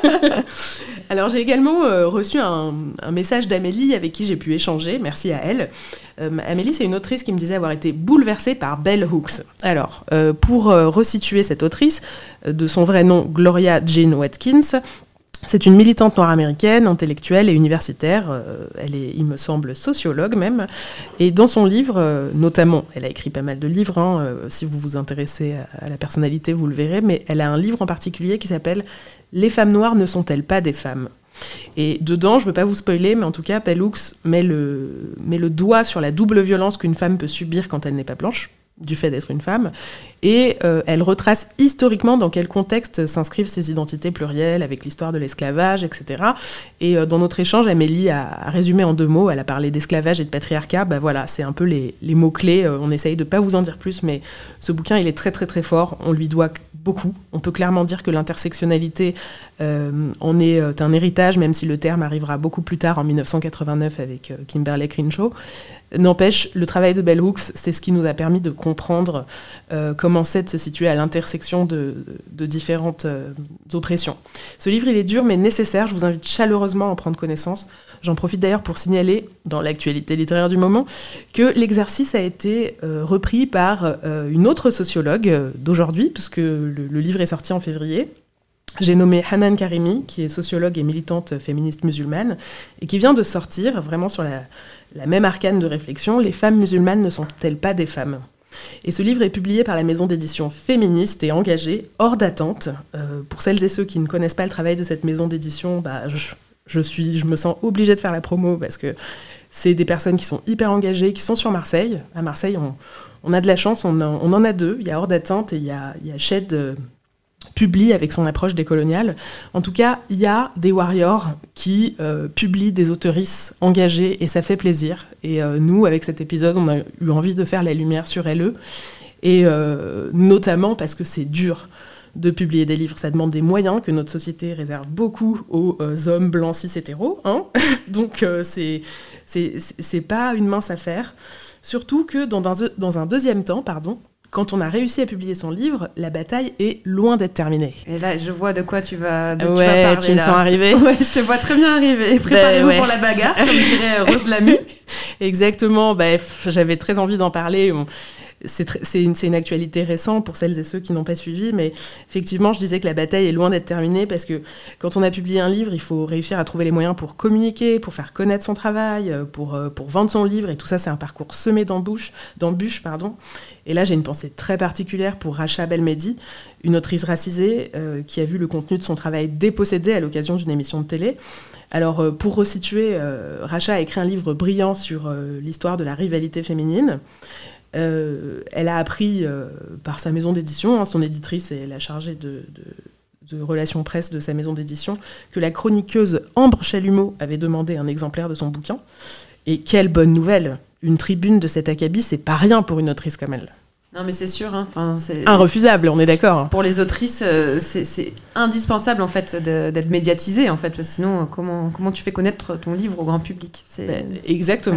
Alors, j'ai également euh, reçu un, un message d'Amélie avec qui j'ai pu échanger. Merci à elle. Euh, Amélie, c'est une autrice qui me disait avoir été bouleversée par Bell Hooks. Alors, euh, pour euh, resituer cette autrice, euh, de son vrai nom Gloria Jean Watkins, c'est une militante noire américaine, intellectuelle et universitaire. Euh, elle est, il me semble, sociologue même. Et dans son livre, euh, notamment, elle a écrit pas mal de livres, hein, euh, si vous vous intéressez à, à la personnalité, vous le verrez, mais elle a un livre en particulier qui s'appelle « Les femmes noires ne sont-elles pas des femmes ?» Et dedans, je ne veux pas vous spoiler, mais en tout cas, Bell Hooks met le, met le doigt sur la double violence qu'une femme peut subir quand elle n'est pas blanche, du fait d'être une femme, et euh, elle retrace historiquement dans quel contexte s'inscrivent ces identités plurielles avec l'histoire de l'esclavage, et cetera. Et euh, dans notre échange, Amélie a, a résumé en deux mots, elle a parlé d'esclavage et de patriarcat, bah voilà, c'est un peu les, les mots-clés, euh, on essaye de pas vous en dire plus, mais ce bouquin, il est très très très fort, on lui doit beaucoup, on peut clairement dire que l'intersectionnalité euh, en est euh, un héritage, même si le terme arrivera beaucoup plus tard, en dix-neuf cent quatre-vingt-neuf, avec euh, Kimberlé Crenshaw. N'empêche, le travail de Bell Hooks, c'est ce qui nous a permis de comprendre euh, comment c'est de se situer à l'intersection de, de différentes euh, oppressions. Ce livre, il est dur mais nécessaire, je vous invite chaleureusement à en prendre connaissance. J'en profite d'ailleurs pour signaler, dans l'actualité littéraire du moment, que l'exercice a été euh, repris par euh, une autre sociologue euh, d'aujourd'hui, puisque le, le livre est sorti en février. J'ai nommé Hanan Karimi, qui est sociologue et militante féministe musulmane, et qui vient de sortir, vraiment sur la, la même arcane de réflexion, « Les femmes musulmanes ne sont-elles pas des femmes ?» Et ce livre est publié par la maison d'édition féministe et engagée, Hors d'Attente. Euh, pour celles et ceux qui ne connaissent pas le travail de cette maison d'édition, bah, je, je, suis, je me sens obligée de faire la promo, parce que c'est des personnes qui sont hyper engagées, qui sont sur Marseille. À Marseille, on, on a de la chance, on, en, on en a deux. Il y a Hors d'Attente et il y a, il y a Shed... Euh, publie avec son approche décoloniale. En tout cas, il y a des warriors qui euh, publient des auteurices engagées et ça fait plaisir. Et euh, nous, avec cet épisode, on a eu envie de faire la lumière sur L E. Et euh, notamment parce que c'est dur de publier des livres. Ça demande des moyens que notre société réserve beaucoup aux euh, hommes blancs cis hétéros. Hein. Donc, euh, c'est, c'est, c'est pas une mince affaire. Surtout que dans un, dans un deuxième temps, pardon, quand on a réussi à publier son livre, la bataille est loin d'être terminée. Et là, je vois de quoi tu vas, de ouais, tu vas parler. Tu me là. sens arriver. Ouais, je te vois très bien arriver. Préparez-vous ben, ouais. pour la bagarre, comme dirait Rose Lamy. Exactement. Bah, j'avais très envie d'en parler. On... C'est, tr- c'est, une, c'est une actualité récente pour celles et ceux qui n'ont pas suivi, mais effectivement, je disais que la bataille est loin d'être terminée parce que quand on a publié un livre, il faut réussir à trouver les moyens pour communiquer, pour faire connaître son travail, pour, pour vendre son livre, et tout ça, c'est un parcours semé d'embûches, d'embûches, pardon. Et là, j'ai une pensée très particulière pour Racha Belmedi, une autrice racisée euh, qui a vu le contenu de son travail dépossédé à l'occasion d'une émission de télé. Alors, euh, pour resituer, euh, Racha a écrit un livre brillant sur euh, l'histoire de la rivalité féminine. Euh, elle a appris euh, par sa maison d'édition, hein, son éditrice est la chargée de, de, de relations presse de sa maison d'édition, que la chroniqueuse Ambre Chalumeau avait demandé un exemplaire de son bouquin. Et quelle bonne nouvelle! Une tribune de cet acabit, c'est pas rien pour une autrice comme elle. Non, mais c'est sûr. Hein, c'est... Irrefusable, on est d'accord. Pour les autrices, euh, c'est, c'est indispensable en fait, de, d'être médiatisée. En fait, sinon, comment, comment tu fais connaître ton livre au grand public? C'est... Ben, exactement.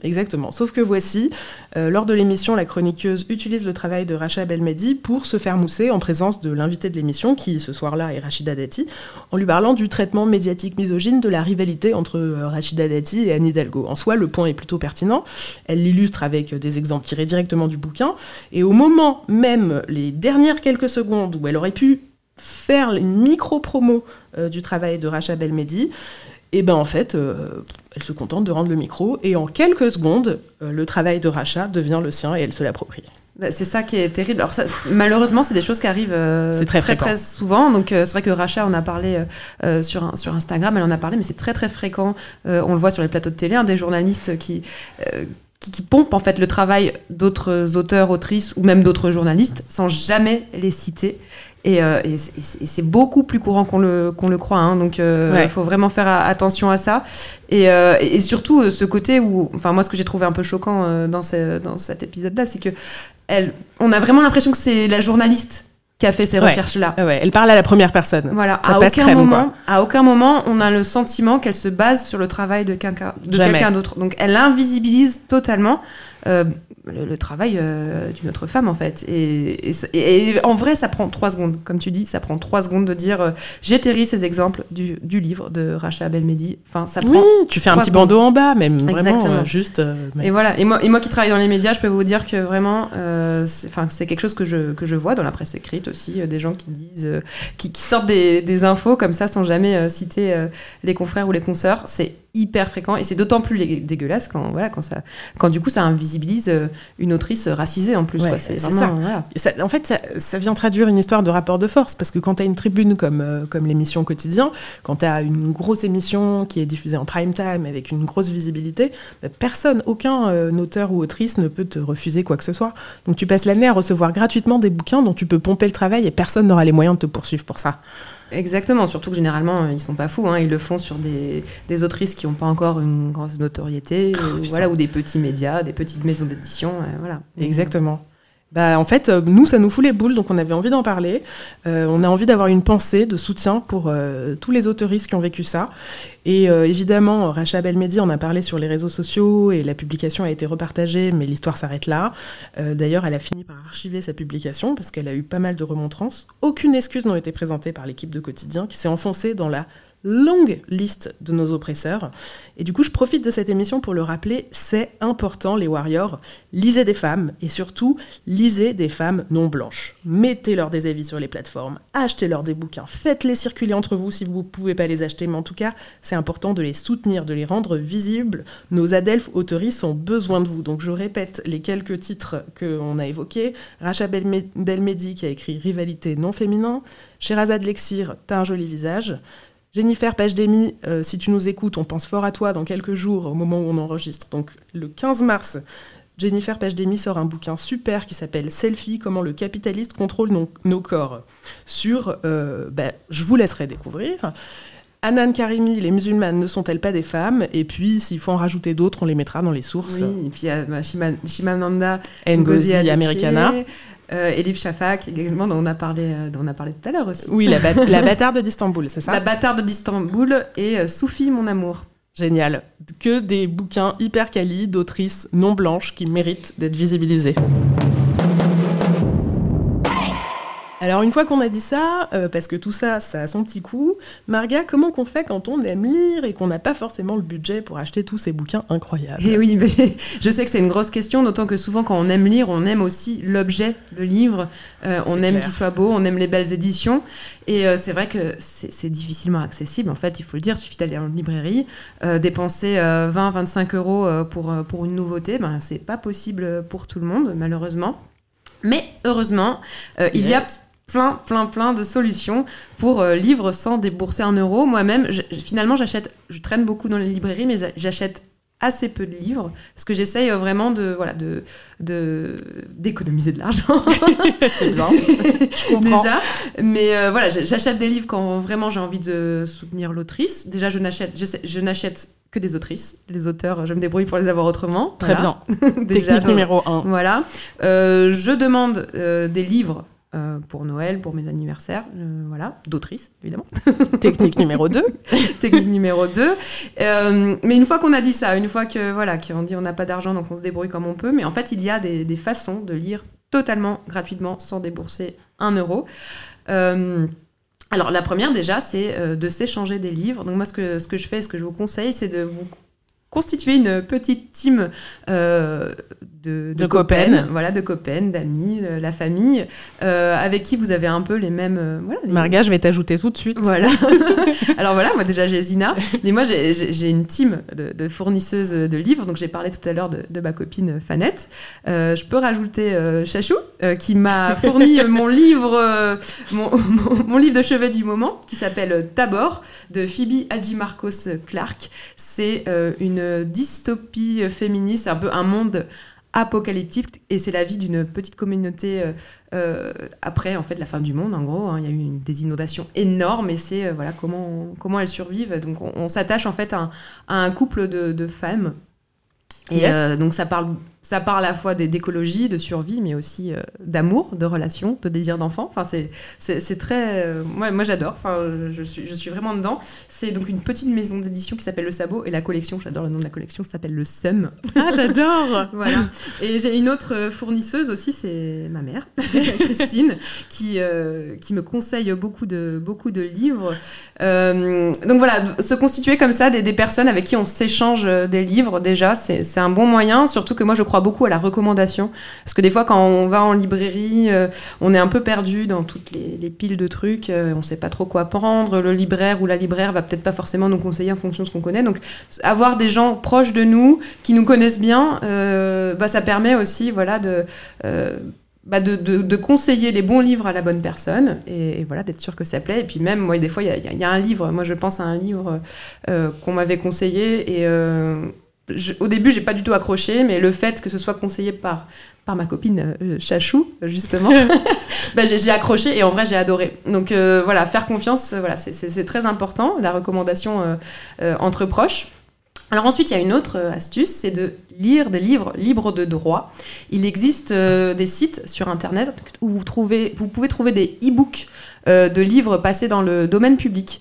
Exactement. Sauf que voici, euh, lors de l'émission, la chroniqueuse utilise le travail de Racha Belmedi pour se faire mousser en présence de l'invité de l'émission, qui ce soir-là est Rachida Dati, en lui parlant du traitement médiatique misogyne de la rivalité entre euh, Rachida Dati et Anne Hidalgo. En soi, le point est plutôt pertinent. Elle l'illustre avec des exemples tirés directement du bouquin. Et au moment même, les dernières quelques secondes où elle aurait pu faire une micro-promo euh, du travail de Racha Belmedi, et ben en fait, euh, elle se contente de rendre le micro, et en quelques secondes, euh, le travail de Racha devient le sien et elle se l'approprie. Bah, c'est ça qui est terrible. Alors ça, malheureusement, c'est des choses qui arrivent euh, c'est très, très, très souvent. Donc euh, c'est vrai que Racha en a parlé euh, sur, un, sur Instagram, elle en a parlé, mais c'est très très fréquent. Euh, on le voit sur les plateaux de télé, hein, des journalistes qui... Euh, Qui, qui pompent en fait le travail d'autres auteurs, autrices ou même d'autres journalistes sans jamais les citer. Et, euh, et, c'est, et c'est beaucoup plus courant qu'on le, qu'on le croit. Hein. Donc il euh, ouais. faut vraiment faire attention à ça. Et, euh, et surtout ce côté où, enfin moi ce que j'ai trouvé un peu choquant euh, dans, ce, dans cet épisode-là, c'est que elle, on a vraiment l'impression que c'est la journaliste qui a fait ces ouais. recherches-là. Ouais, elle parle à la première personne. Voilà. Ça à, passe aucun crème, moment, quoi. à aucun moment, on a le sentiment qu'elle se base sur le travail de quelqu'un, de quelqu'un d'autre. Donc, elle invisibilise totalement euh, le, le travail euh, d'une autre femme, en fait. Et, et, et, et en vrai, ça prend trois secondes. Comme tu dis, ça prend trois secondes de dire euh, j'étairis ces exemples du, du livre de Racha Belmedi. Enfin, ça prend oui, tu fais un petit secondes. bandeau en bas, même. Exactement. Vraiment, euh, juste... Euh, mais... Et voilà. Et moi, et moi qui travaille dans les médias, je peux vous dire que vraiment, euh, c'est, c'est quelque chose que je, que je vois dans la presse écrite aussi, euh, des gens qui disent, euh, qui, qui sortent des, des infos comme ça sans jamais euh, citer euh, les confrères ou les consoeurs. C'est hyper fréquent et c'est d'autant plus lé- dégueulasse quand, voilà, quand, ça, quand du coup ça invisibilise euh, une autrice racisée en plus. Ouais, quoi. C'est, c'est vraiment, ça. Voilà. Ça, en fait, ça, ça vient traduire une histoire de rapport de force, parce que quand tu as une tribune comme, euh, comme l'émission Quotidien, quand tu as une grosse émission qui est diffusée en prime time avec une grosse visibilité, bah, personne, aucun euh, auteur ou autrice ne peut te refuser quoi que ce soit. Donc tu passes l'année à recevoir gratuitement des bouquins dont tu peux pomper le travail et personne n'aura les moyens de te poursuivre pour ça. Exactement, surtout que généralement ils sont pas fous, hein. Ils le font sur des, des autrices qui n'ont pas encore une grande notoriété, oh, ou, voilà, ou des petits médias, des petites maisons d'édition, euh, voilà. Exactement. Bah, en fait, euh, nous, ça nous fout les boules, donc on avait envie d'en parler. Euh, on a envie d'avoir une pensée de soutien pour euh, tous les autoristes qui ont vécu ça. Et euh, évidemment, Racha Belmedi en a parlé sur les réseaux sociaux et la publication a été repartagée, mais l'histoire s'arrête là. Euh, d'ailleurs, elle a fini par archiver sa publication parce qu'elle a eu pas mal de remontrances. Aucune excuse n'a été présentée par l'équipe de Quotidien qui s'est enfoncée dans la longue liste de nos oppresseurs. Et du coup, je profite de cette émission pour le rappeler, c'est important, les warriors. Lisez des femmes, et surtout, lisez des femmes non blanches. Mettez-leur des avis sur les plateformes, achetez-leur des bouquins, faites-les circuler entre vous si vous ne pouvez pas les acheter, mais en tout cas, c'est important de les soutenir, de les rendre visibles. Nos adelphes autoristes ont besoin de vous. Donc je répète les quelques titres qu'on a évoqués. Racha Belmedi qui a écrit « Rivalité non féminin », Sherazade Lexir, « T'as un joli visage », Jennifer Pajdemi, euh, si tu nous écoutes, on pense fort à toi dans quelques jours, au moment où on enregistre. Donc le quinze mars, Jennifer Pajdemi sort un bouquin super qui s'appelle « Selfie, comment le capitaliste contrôle nos, nos corps ». Sur, euh, bah, je vous laisserai découvrir. Hanan Karimi, les musulmanes ne sont-elles pas des femmes ? Et puis, s'il faut en rajouter d'autres, on les mettra dans les sources. Oui, et puis il y a bah, Shima, Shimananda Ngozi Americana. Euh, Elif Shafak, également, dont on a parlé, euh, dont on a parlé tout à l'heure aussi. Oui, la, ba- la bâtarde d'Istanbul, c'est ça ? La bâtarde d'Istanbul et euh, Soufi, mon amour. Génial. Que des bouquins hyper quali d'autrices non blanches qui méritent d'être visibilisées. Alors une fois qu'on a dit ça, euh, parce que tout ça, ça a son petit coût, Marga, comment qu'on fait quand on aime lire et qu'on n'a pas forcément le budget pour acheter tous ces bouquins incroyables ? Et oui, mais je sais que c'est une grosse question, d'autant que souvent quand on aime lire, on aime aussi l'objet, le livre, euh, on aime clair. qu'il soit beau, on aime les belles éditions, et euh, c'est vrai que c'est, c'est difficilement accessible, en fait, il faut le dire, il suffit d'aller en librairie, euh, dépenser euh, vingt à vingt-cinq euros euh, pour, euh, pour une nouveauté, ben, c'est pas possible pour tout le monde, malheureusement. Mais heureusement, euh, yes. il y a plein, plein, plein de solutions pour euh, livres sans débourser un euro. Moi-même, je, finalement, j'achète, je traîne beaucoup dans les librairies, mais j'achète assez peu de livres, parce que j'essaye euh, vraiment de, voilà, de, de, d'économiser de l'argent. C'est bien, je comprends. Déjà, mais euh, voilà, j'achète des livres quand vraiment j'ai envie de soutenir l'autrice. Déjà, je n'achète, je, sais, je n'achète que des autrices. Les auteurs, je me débrouille pour les avoir autrement. Très voilà. bien. Déjà, Technique donc, numéro un. Voilà. Euh, je demande euh, des livres euh, pour Noël, pour mes anniversaires, euh, voilà, d'autrice, évidemment. Technique numéro deux. Technique numéro deux. Euh, mais une fois qu'on a dit ça, une fois que, voilà, qu'on dit on n'a pas d'argent, donc on se débrouille comme on peut, mais en fait, il y a des, des façons de lire totalement gratuitement, sans débourser un euro. Euh, alors, la première, déjà, c'est euh, de s'échanger des livres. Donc, moi, ce que, ce que je fais, ce que je vous conseille, c'est de vous constituer une petite team euh, de, de, de copains, copaines. voilà, de copaines, d'amis, euh, la famille, euh, avec qui vous avez un peu les mêmes... Euh, voilà, les... Marga, je vais t'ajouter tout de suite. Voilà. Alors voilà, moi déjà j'ai Zina, mais moi j'ai, j'ai, j'ai une team de, de fournisseuses de livres, donc j'ai parlé tout à l'heure de, de ma copine Fanette. Euh, je peux rajouter euh, Chachou, euh, qui m'a fourni mon livre, euh, mon, mon, mon livre de chevet du moment, qui s'appelle Tabor, de Phoebe Hadjimarkos Clarke. C'est euh, une dystopie féministe, un peu un monde apocalyptique, et c'est la vie d'une petite communauté euh, euh, après en fait la fin du monde en gros, hein. Il y a eu une, des inondations énormes et c'est euh, voilà comment comment elles survivent. Donc on, on s'attache en fait à, à un couple de, de femmes et yes. euh, donc ça parle ça parle à la fois d'écologie, de survie, mais aussi euh, d'amour, de relations, de désir d'enfant. Enfin, c'est, c'est, c'est très... Euh, moi, moi, j'adore. Enfin, je suis, je suis vraiment dedans. C'est donc une petite maison d'édition qui s'appelle Le Sabot. Et la collection, j'adore le nom de la collection, ça s'appelle Le Seum. Ah, j'adore. Voilà. Et j'ai une autre fournisseuse aussi, c'est ma mère, Christine, qui, euh, qui me conseille beaucoup de, beaucoup de livres. Euh, donc voilà, se constituer comme ça des, des personnes avec qui on s'échange des livres, déjà, c'est, c'est un bon moyen. Surtout que moi, je crois beaucoup à la recommandation, parce que des fois quand on va en librairie euh, on est un peu perdu dans toutes les, les piles de trucs, euh, on sait pas trop quoi prendre, le libraire ou la libraire va peut-être pas forcément nous conseiller en fonction de ce qu'on connaît, donc avoir des gens proches de nous qui nous connaissent bien, euh, bah, ça permet aussi voilà, de, euh, bah de, de, de conseiller les bons livres à la bonne personne et, et voilà, d'être sûr que ça plaît. Et puis même moi des fois il y, y, y a un livre, moi je pense à un livre euh, qu'on m'avait conseillé et euh, Je, au début, j'ai pas du tout accroché, mais le fait que ce soit conseillé par, par ma copine euh, Chachou, justement, bah, j'ai, j'ai accroché et en vrai, j'ai adoré. Donc euh, voilà, faire confiance, euh, voilà, c'est, c'est, c'est très important, la recommandation euh, euh, entre proches. Alors ensuite, il y a une autre astuce, c'est de lire des livres libres de droit. Il existe euh, des sites sur Internet où vous, trouvez, vous pouvez trouver des e-books euh, de livres passés dans le domaine public.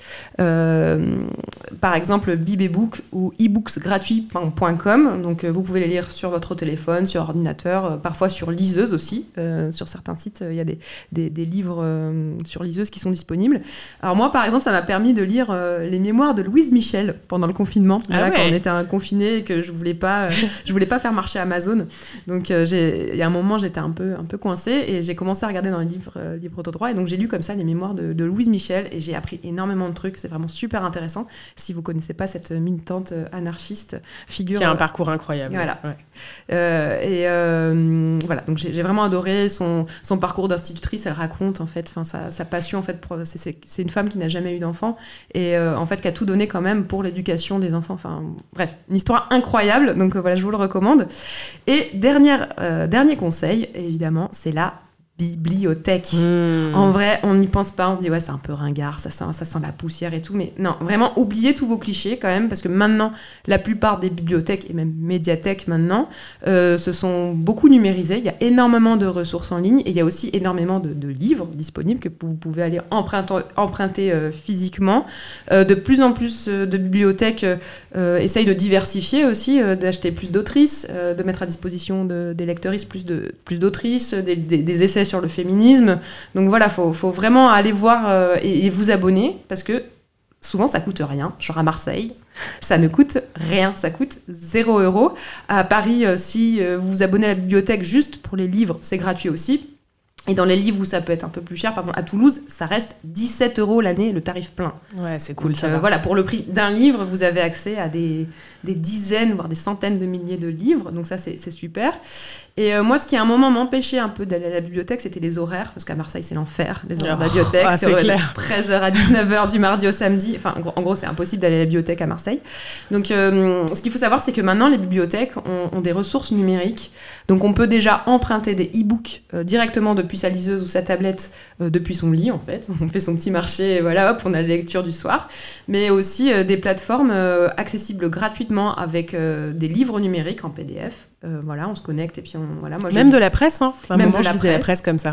Euh, par exemple, Bibebook ou e books gratuits point com. Donc, euh, vous pouvez les lire sur votre téléphone, sur ordinateur, euh, parfois sur liseuse aussi. Euh, sur certains sites, il euh, y a des, des, des livres euh, sur liseuse qui sont disponibles. Alors moi, par exemple, ça m'a permis de lire euh, les mémoires de Louise Michel pendant le confinement. Ah voilà, ouais. Quand on était confinés et que je voulais pas, euh, je voulais pas faire marcher Amazon. Donc, euh, j'ai, il y a un moment, j'étais un peu, un peu coincée et j'ai commencé à regarder dans les livres, euh, livres de droit. Et donc, j'ai lu comme ça les mémoires de, de Louise Michel et j'ai appris énormément de trucs. C'est vraiment super intéressant. Si vous connaissez pas cette militante anarchiste, figure... Qui a un parcours incroyable. Voilà. Ouais. Euh, et euh, voilà, donc j'ai, j'ai vraiment adoré son, son parcours d'institutrice. Elle raconte en fait, enfin sa, sa passion en fait, pour, c'est, c'est, c'est une femme qui n'a jamais eu d'enfant et euh, en fait qui a tout donné quand même pour l'éducation des enfants. Enfin bref, une histoire incroyable. Donc euh, voilà, je vous le recommande. Et dernière, euh, dernier conseil, évidemment, c'est la bibliothèque. Mmh. En vrai, on n'y pense pas, on se dit ouais, c'est un peu ringard, ça sent, ça sent la poussière et tout, mais non, vraiment, oubliez tous vos clichés quand même, parce que maintenant, la plupart des bibliothèques et même médiathèques maintenant, euh, se sont beaucoup numérisées, il y a énormément de ressources en ligne et il y a aussi énormément de, de livres disponibles que vous pouvez aller emprunter, emprunter euh, physiquement. Euh, de plus en plus euh, de bibliothèques euh, essayent de diversifier aussi, euh, d'acheter plus d'autrices, euh, de mettre à disposition de, des lectrices plus, de, plus d'autrices, des, des, des essais sur le féminisme. Donc voilà, faut, faut vraiment aller voir euh, et, et vous abonner parce que souvent ça coûte rien. Genre à Marseille, ça ne coûte rien, ça coûte zéro euro. À Paris, euh, si euh, vous vous abonnez à la bibliothèque juste pour les livres, c'est gratuit aussi. Et dans les livres où ça peut être un peu plus cher, par exemple à Toulouse, ça reste dix-sept euros l'année, le tarif plein. Ouais, c'est cool. Donc, ça euh, va. voilà, pour le prix d'un livre, vous avez accès à des, des dizaines, voire des centaines de milliers de livres. Donc ça, c'est, c'est super. Et euh, moi, ce qui à un moment m'empêchait un peu d'aller à la bibliothèque, c'était les horaires, parce qu'à Marseille, c'est l'enfer, les horaires de la Oh, bibliothèque. ah, c'est c'est de clair. treize heures à dix-neuf heures du mardi au samedi. Enfin, en gros, en gros, c'est impossible d'aller à la bibliothèque à Marseille. Donc, euh, ce qu'il faut savoir, c'est que maintenant, les bibliothèques ont, ont des ressources numériques. Donc, on peut déjà emprunter des e-books euh, directement depuis sa liseuse ou sa tablette, euh, depuis son lit, en fait. On fait son petit marché, et voilà, hop, on a la lecture du soir. Mais aussi euh, des plateformes euh, accessibles gratuitement avec euh, des livres numériques en P D F. Euh, voilà, on se connecte et puis on... Voilà, moi, je Même de la presse, hein. À un Même moment, de je la lisais la presse. presse comme ça.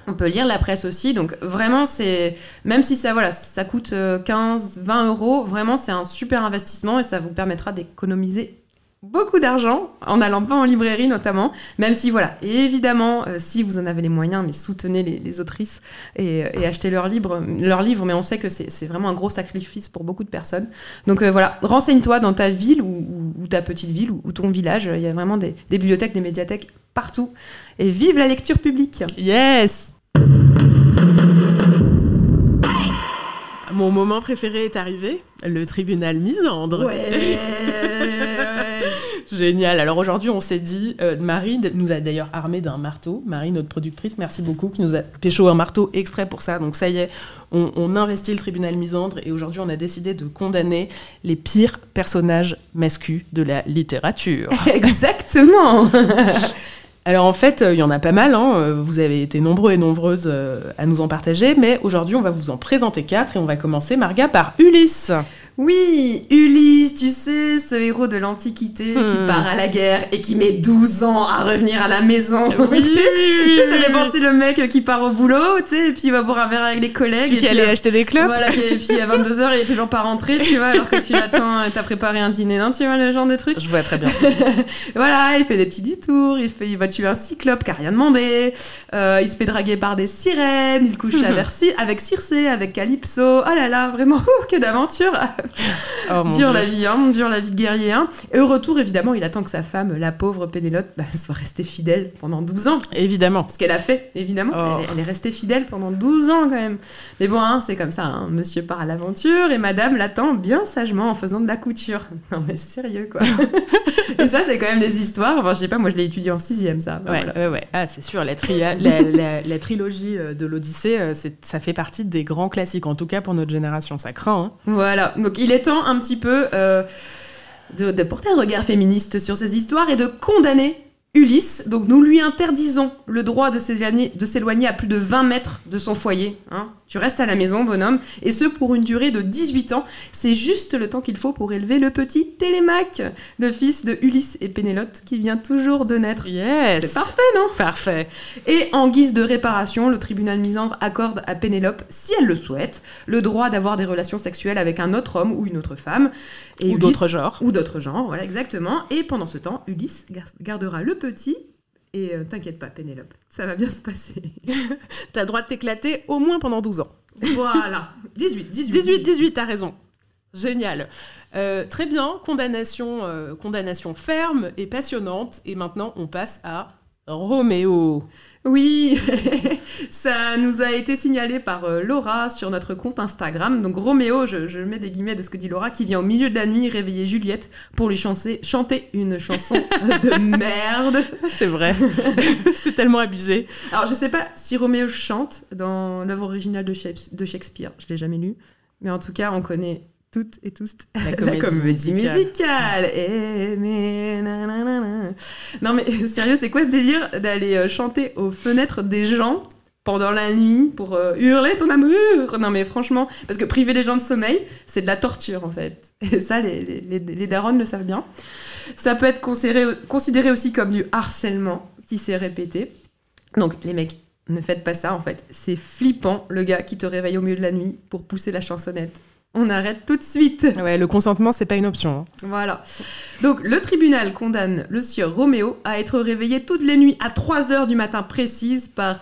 On peut lire la presse aussi, donc vraiment, c'est même si ça, voilà, ça coûte quinze à vingt euros, vraiment, c'est un super investissement et ça vous permettra d'économiser beaucoup d'argent en n'allant pas en librairie notamment, même si voilà, évidemment, euh, si vous en avez les moyens, mais soutenez les, les autrices et, et achetez leurs livres, leurs livres, mais on sait que c'est, c'est vraiment un gros sacrifice pour beaucoup de personnes. Donc euh, voilà, renseigne-toi dans ta ville ou, ou, ou ta petite ville ou, ou ton village, il y a vraiment des, des bibliothèques, des médiathèques partout. Et vive la lecture publique. Yes. Mon moment préféré est arrivé, le tribunal Misandre. Ouais. Génial. Alors aujourd'hui, on s'est dit, euh, Marie nous a d'ailleurs armé d'un marteau. Marie, notre productrice, merci beaucoup, qui nous a pécho un marteau exprès pour ça. Donc ça y est, on, on investit le tribunal Misandre et aujourd'hui, on a décidé de condamner les pires personnages masculins de la littérature. Exactement. Alors en fait, il euh, y en a pas mal, hein. Vous avez été nombreux et nombreuses euh, à nous en partager, mais aujourd'hui, on va vous en présenter quatre et on va commencer, Marga, par Ulysse. Oui, Ulysse, tu sais, ce héros de l'Antiquité hmm. qui part à la guerre et qui met douze ans à revenir à la maison. Oui, tu sais, ça fait penser le mec qui part au boulot, tu sais, et puis il va boire un verre avec les collègues. Celui qui allait acheter des clopes. Voilà, et puis à vingt-deux heures, il est toujours pas rentré, tu vois, alors que tu l'attends, t'as préparé un dîner, non, tu vois, le genre de truc. Je vois très bien. Voilà, il fait des petits détours, il, fait, il va tuer un cyclope qui a rien demandé, euh, il se fait draguer par des sirènes, il couche avec Circé, avec Calypso. Oh là là, vraiment, ouh, que d'aventure. Oh, dur la vie, hein, dur la vie de guerrier. Hein. Et au retour, évidemment, il attend que sa femme, la pauvre Pénélope, bah, soit restée fidèle pendant douze ans. Évidemment. Ce qu'elle a fait, évidemment. Oh. Elle, elle est restée fidèle pendant douze ans, quand même. Mais bon, hein, c'est comme ça. Hein. Monsieur part à l'aventure et madame l'attend bien sagement en faisant de la couture. Non, mais sérieux, quoi. Et ça, c'est quand même des histoires. Enfin, je sais pas, moi, je l'ai étudié en sixième, ça. Ouais, voilà. ouais, ouais. Ah, c'est sûr. La, tri- la, la, la trilogie de l'Odyssée, c'est, ça fait partie des grands classiques, en tout cas pour notre génération. Ça craint, hein. Voilà. Donc, il est temps un petit peu euh, de, de porter un regard féministe sur ces histoires et de condamner Ulysse. Donc nous lui interdisons le droit de s'éloigner, de s'éloigner à plus de vingt mètres de son foyer. Hein. Tu restes à la maison, bonhomme, et ce pour une durée de dix-huit ans. C'est juste le temps qu'il faut pour élever le petit Télémaque, le fils de Ulysse et Pénélope qui vient toujours de naître. Yes. C'est parfait, non ? Parfait. Et en guise de réparation, le tribunal Misandre accorde à Pénélope, si elle le souhaite, le droit d'avoir des relations sexuelles avec un autre homme ou une autre femme. Et ou Ulysse, d'autres genres. Ou d'autres genres, voilà, exactement. Et pendant ce temps, Ulysse gardera le petit. Et euh, t'inquiète pas, Pénélope, ça va bien se passer. T'as le droit de t'éclater au moins pendant douze ans. Voilà. dix-huit, dix-huit. dix-huit, dix-huit, t'as raison. Génial. Euh, très bien, condamnation, euh, condamnation ferme et passionnante. Et maintenant, on passe à Roméo. Oui, ça nous a été signalé par euh, Laura sur notre compte Instagram. Donc Roméo, je, je mets des guillemets de ce que dit Laura, qui vient au milieu de la nuit réveiller Juliette pour lui chanter, chanter une chanson de merde. C'est vrai, c'est tellement abusé. Alors je sais pas si Roméo chante dans l'œuvre originale de Shakespeare, je l'ai jamais lu, mais en tout cas on connaît toutes et tous la comédie, la comédie musicale. musicale. Aimer, nanana. Non mais sérieux, c'est quoi ce délire d'aller euh, chanter aux fenêtres des gens pendant la nuit pour euh, hurler ton amour ? Non mais franchement, parce que priver les gens de sommeil, c'est de la torture en fait. Et ça, les, les, les, les darons le savent bien. Ça peut être considéré, considéré aussi comme du harcèlement si c'est répété. Donc les mecs, ne faites pas ça en fait. C'est flippant le gars qui te réveille au milieu de la nuit pour pousser la chansonnette. On arrête tout de suite. Ouais, le consentement, c'est pas une option. Hein. Voilà. Donc, le tribunal condamne le sieur Roméo à être réveillé toutes les nuits à trois heures du matin précises par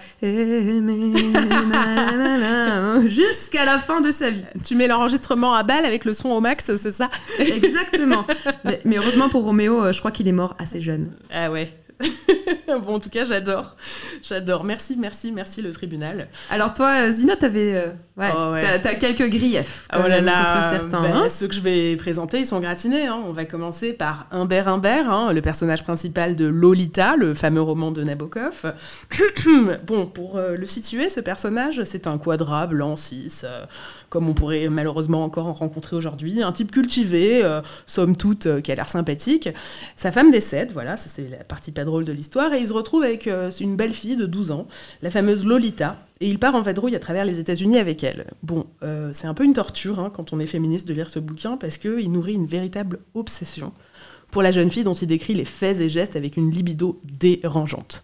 jusqu'à la fin de sa vie. Tu mets l'enregistrement à balle avec le son au max, c'est ça ? Exactement. Mais, mais heureusement pour Roméo, je crois qu'il est mort assez jeune. Ah ouais. Bon, en tout cas, j'adore. J'adore. Merci, merci, merci le tribunal. Alors toi, Zina, t'avais, euh, ouais, oh ouais. t'as, t'as quelques griefs oh là là, contre certains. Bah, hein ceux que je vais présenter, ils sont gratinés. Hein. On va commencer par Humbert Humbert, hein, le personnage principal de Lolita, le fameux roman de Nabokov. Bon, pour euh, le situer, ce personnage, c'est un quadra blanc cis, euh, comme on pourrait malheureusement encore en rencontrer aujourd'hui. Un type cultivé, euh, somme toute, euh, qui a l'air sympathique. Sa femme décède, voilà, ça c'est la partie pas drôle de l'histoire, et il se retrouve avec euh, une belle fille de douze ans, la fameuse Lolita, et il part en vadrouille à travers les États-Unis avec elle. Bon, euh, c'est un peu une torture hein, quand on est féministe de lire ce bouquin, parce qu'il nourrit une véritable obsession pour la jeune fille dont il décrit les faits et gestes avec une libido dérangeante.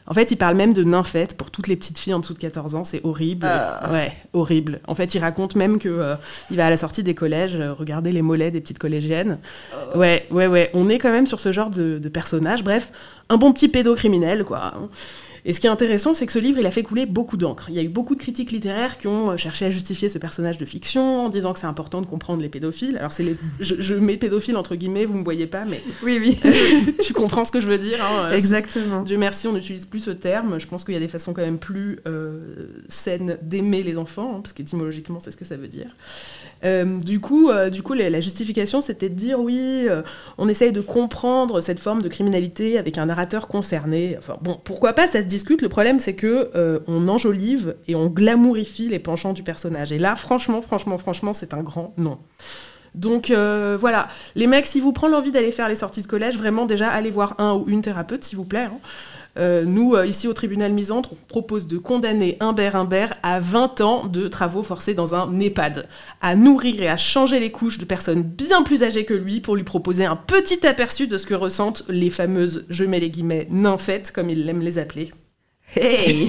En fait, il parle même de nymphette pour toutes les petites filles en dessous de quatorze ans, c'est horrible. Euh. Ouais, horrible. En fait, il raconte même que euh, il va à la sortie des collèges euh, regarder les mollets des petites collégiennes. Euh. Ouais, ouais, ouais. On est quand même sur ce genre de, de personnage. Bref, un bon petit pédocriminel, quoi. Et ce qui est intéressant, c'est que ce livre, il a fait couler beaucoup d'encre. Il y a eu beaucoup de critiques littéraires qui ont cherché à justifier ce personnage de fiction en disant que c'est important de comprendre les pédophiles. Alors, c'est les... je, je mets pédophiles entre guillemets, vous me voyez pas, mais... Oui, oui. Tu comprends ce que je veux dire, hein. Exactement. Dieu merci, on n'utilise plus ce terme. Je pense qu'il y a des façons quand même plus euh, saines d'aimer les enfants, hein, parce qu'étymologiquement, c'est ce que ça veut dire. Euh, du coup, euh, du coup la, la justification, c'était de dire, oui, euh, on essaye de comprendre cette forme de criminalité avec un narrateur concerné. Enfin, bon, pourquoi pas, ça se discute. Le problème, c'est que euh, on enjolive et on glamourifie les penchants du personnage. Et là, franchement, franchement, franchement, c'est un grand non. Donc euh, voilà, les mecs, si vous prenez l'envie d'aller faire les sorties de collège, vraiment déjà, allez voir un ou une thérapeute, s'il vous plaît, hein. Euh, nous, euh, ici au tribunal Misandre, on propose de condamner Humbert Humbert à vingt ans de travaux forcés dans un EHPAD, à nourrir et à changer les couches de personnes bien plus âgées que lui pour lui proposer un petit aperçu de ce que ressentent les fameuses, je mets les guillemets, nymphettes, comme il aime les appeler. Hey.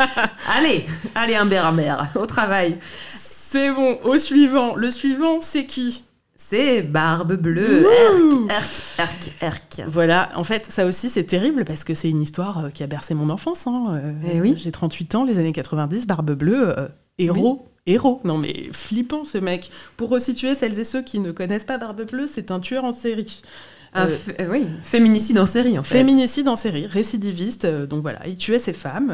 Allez, allez Humbert Humbert, au travail. C'est bon, au suivant. Le suivant, c'est qui ? C'est Barbe Bleue. Erk, erk, erk, erk. Voilà, en fait, ça aussi, c'est terrible parce que c'est une histoire euh, qui a bercé mon enfance. Hein. Euh, eh oui. J'ai trente-huit ans, les années quatre-vingt-dix, Barbe Bleue, euh, héros. Oui. Héros. Non mais flippant ce mec. Pour resituer celles et ceux qui ne connaissent pas Barbe Bleue, c'est un tueur en série. Un euh, f- euh, oui, féminicide en série en fait. Féminicide en série, récidiviste, euh, donc voilà, il tuait ses femmes.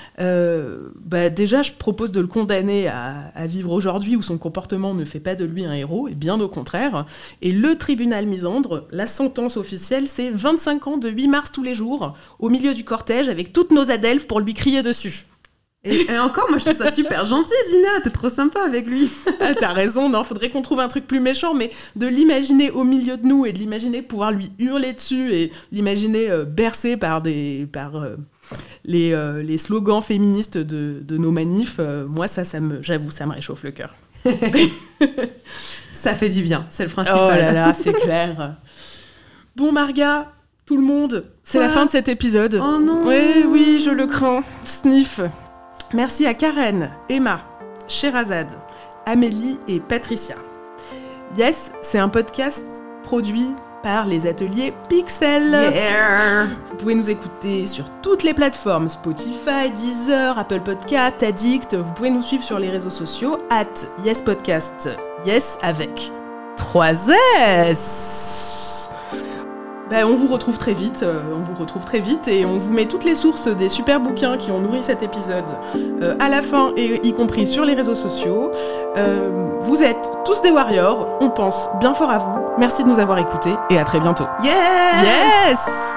Euh, bah déjà, je propose de le condamner à, à vivre aujourd'hui où son comportement ne fait pas de lui un héros, et bien au contraire. Et le tribunal Misandre, la sentence officielle, c'est vingt-cinq ans de huit mars tous les jours, au milieu du cortège, avec toutes nos adelphes pour lui crier dessus. Et, et encore, moi je trouve ça super gentil, Zina, t'es trop sympa avec lui. Ah, t'as raison, non, faudrait qu'on trouve un truc plus méchant, mais de l'imaginer au milieu de nous et de l'imaginer pouvoir lui hurler dessus et l'imaginer euh, bercé par, des, par euh, les, euh, les slogans féministes de, de nos manifs, euh, moi ça, ça me, j'avoue, ça me réchauffe le cœur. Ça fait du bien, c'est le principal. Oh là là, c'est clair. Bon, Marga, tout le monde, c'est Quoi ? La fin de cet épisode. Oh non. Oui, oui, je le crains. Sniff. Merci à Karen, Emma, Sherazade, Amélie et Patricia. Yes, c'est un podcast produit par les ateliers Pixel. Yeah. Vous pouvez nous écouter sur toutes les plateformes, Spotify, Deezer, Apple Podcast, Addict. Vous pouvez nous suivre sur les réseaux sociaux, at yespodcast, yes avec trois S. Ben, on vous retrouve très vite, euh, on vous retrouve très vite et on vous met toutes les sources des super bouquins qui ont nourri cet épisode euh, à la fin et y compris sur les réseaux sociaux. Euh, vous êtes tous des warriors, on pense bien fort à vous. Merci de nous avoir écoutés et à très bientôt. Yes, yes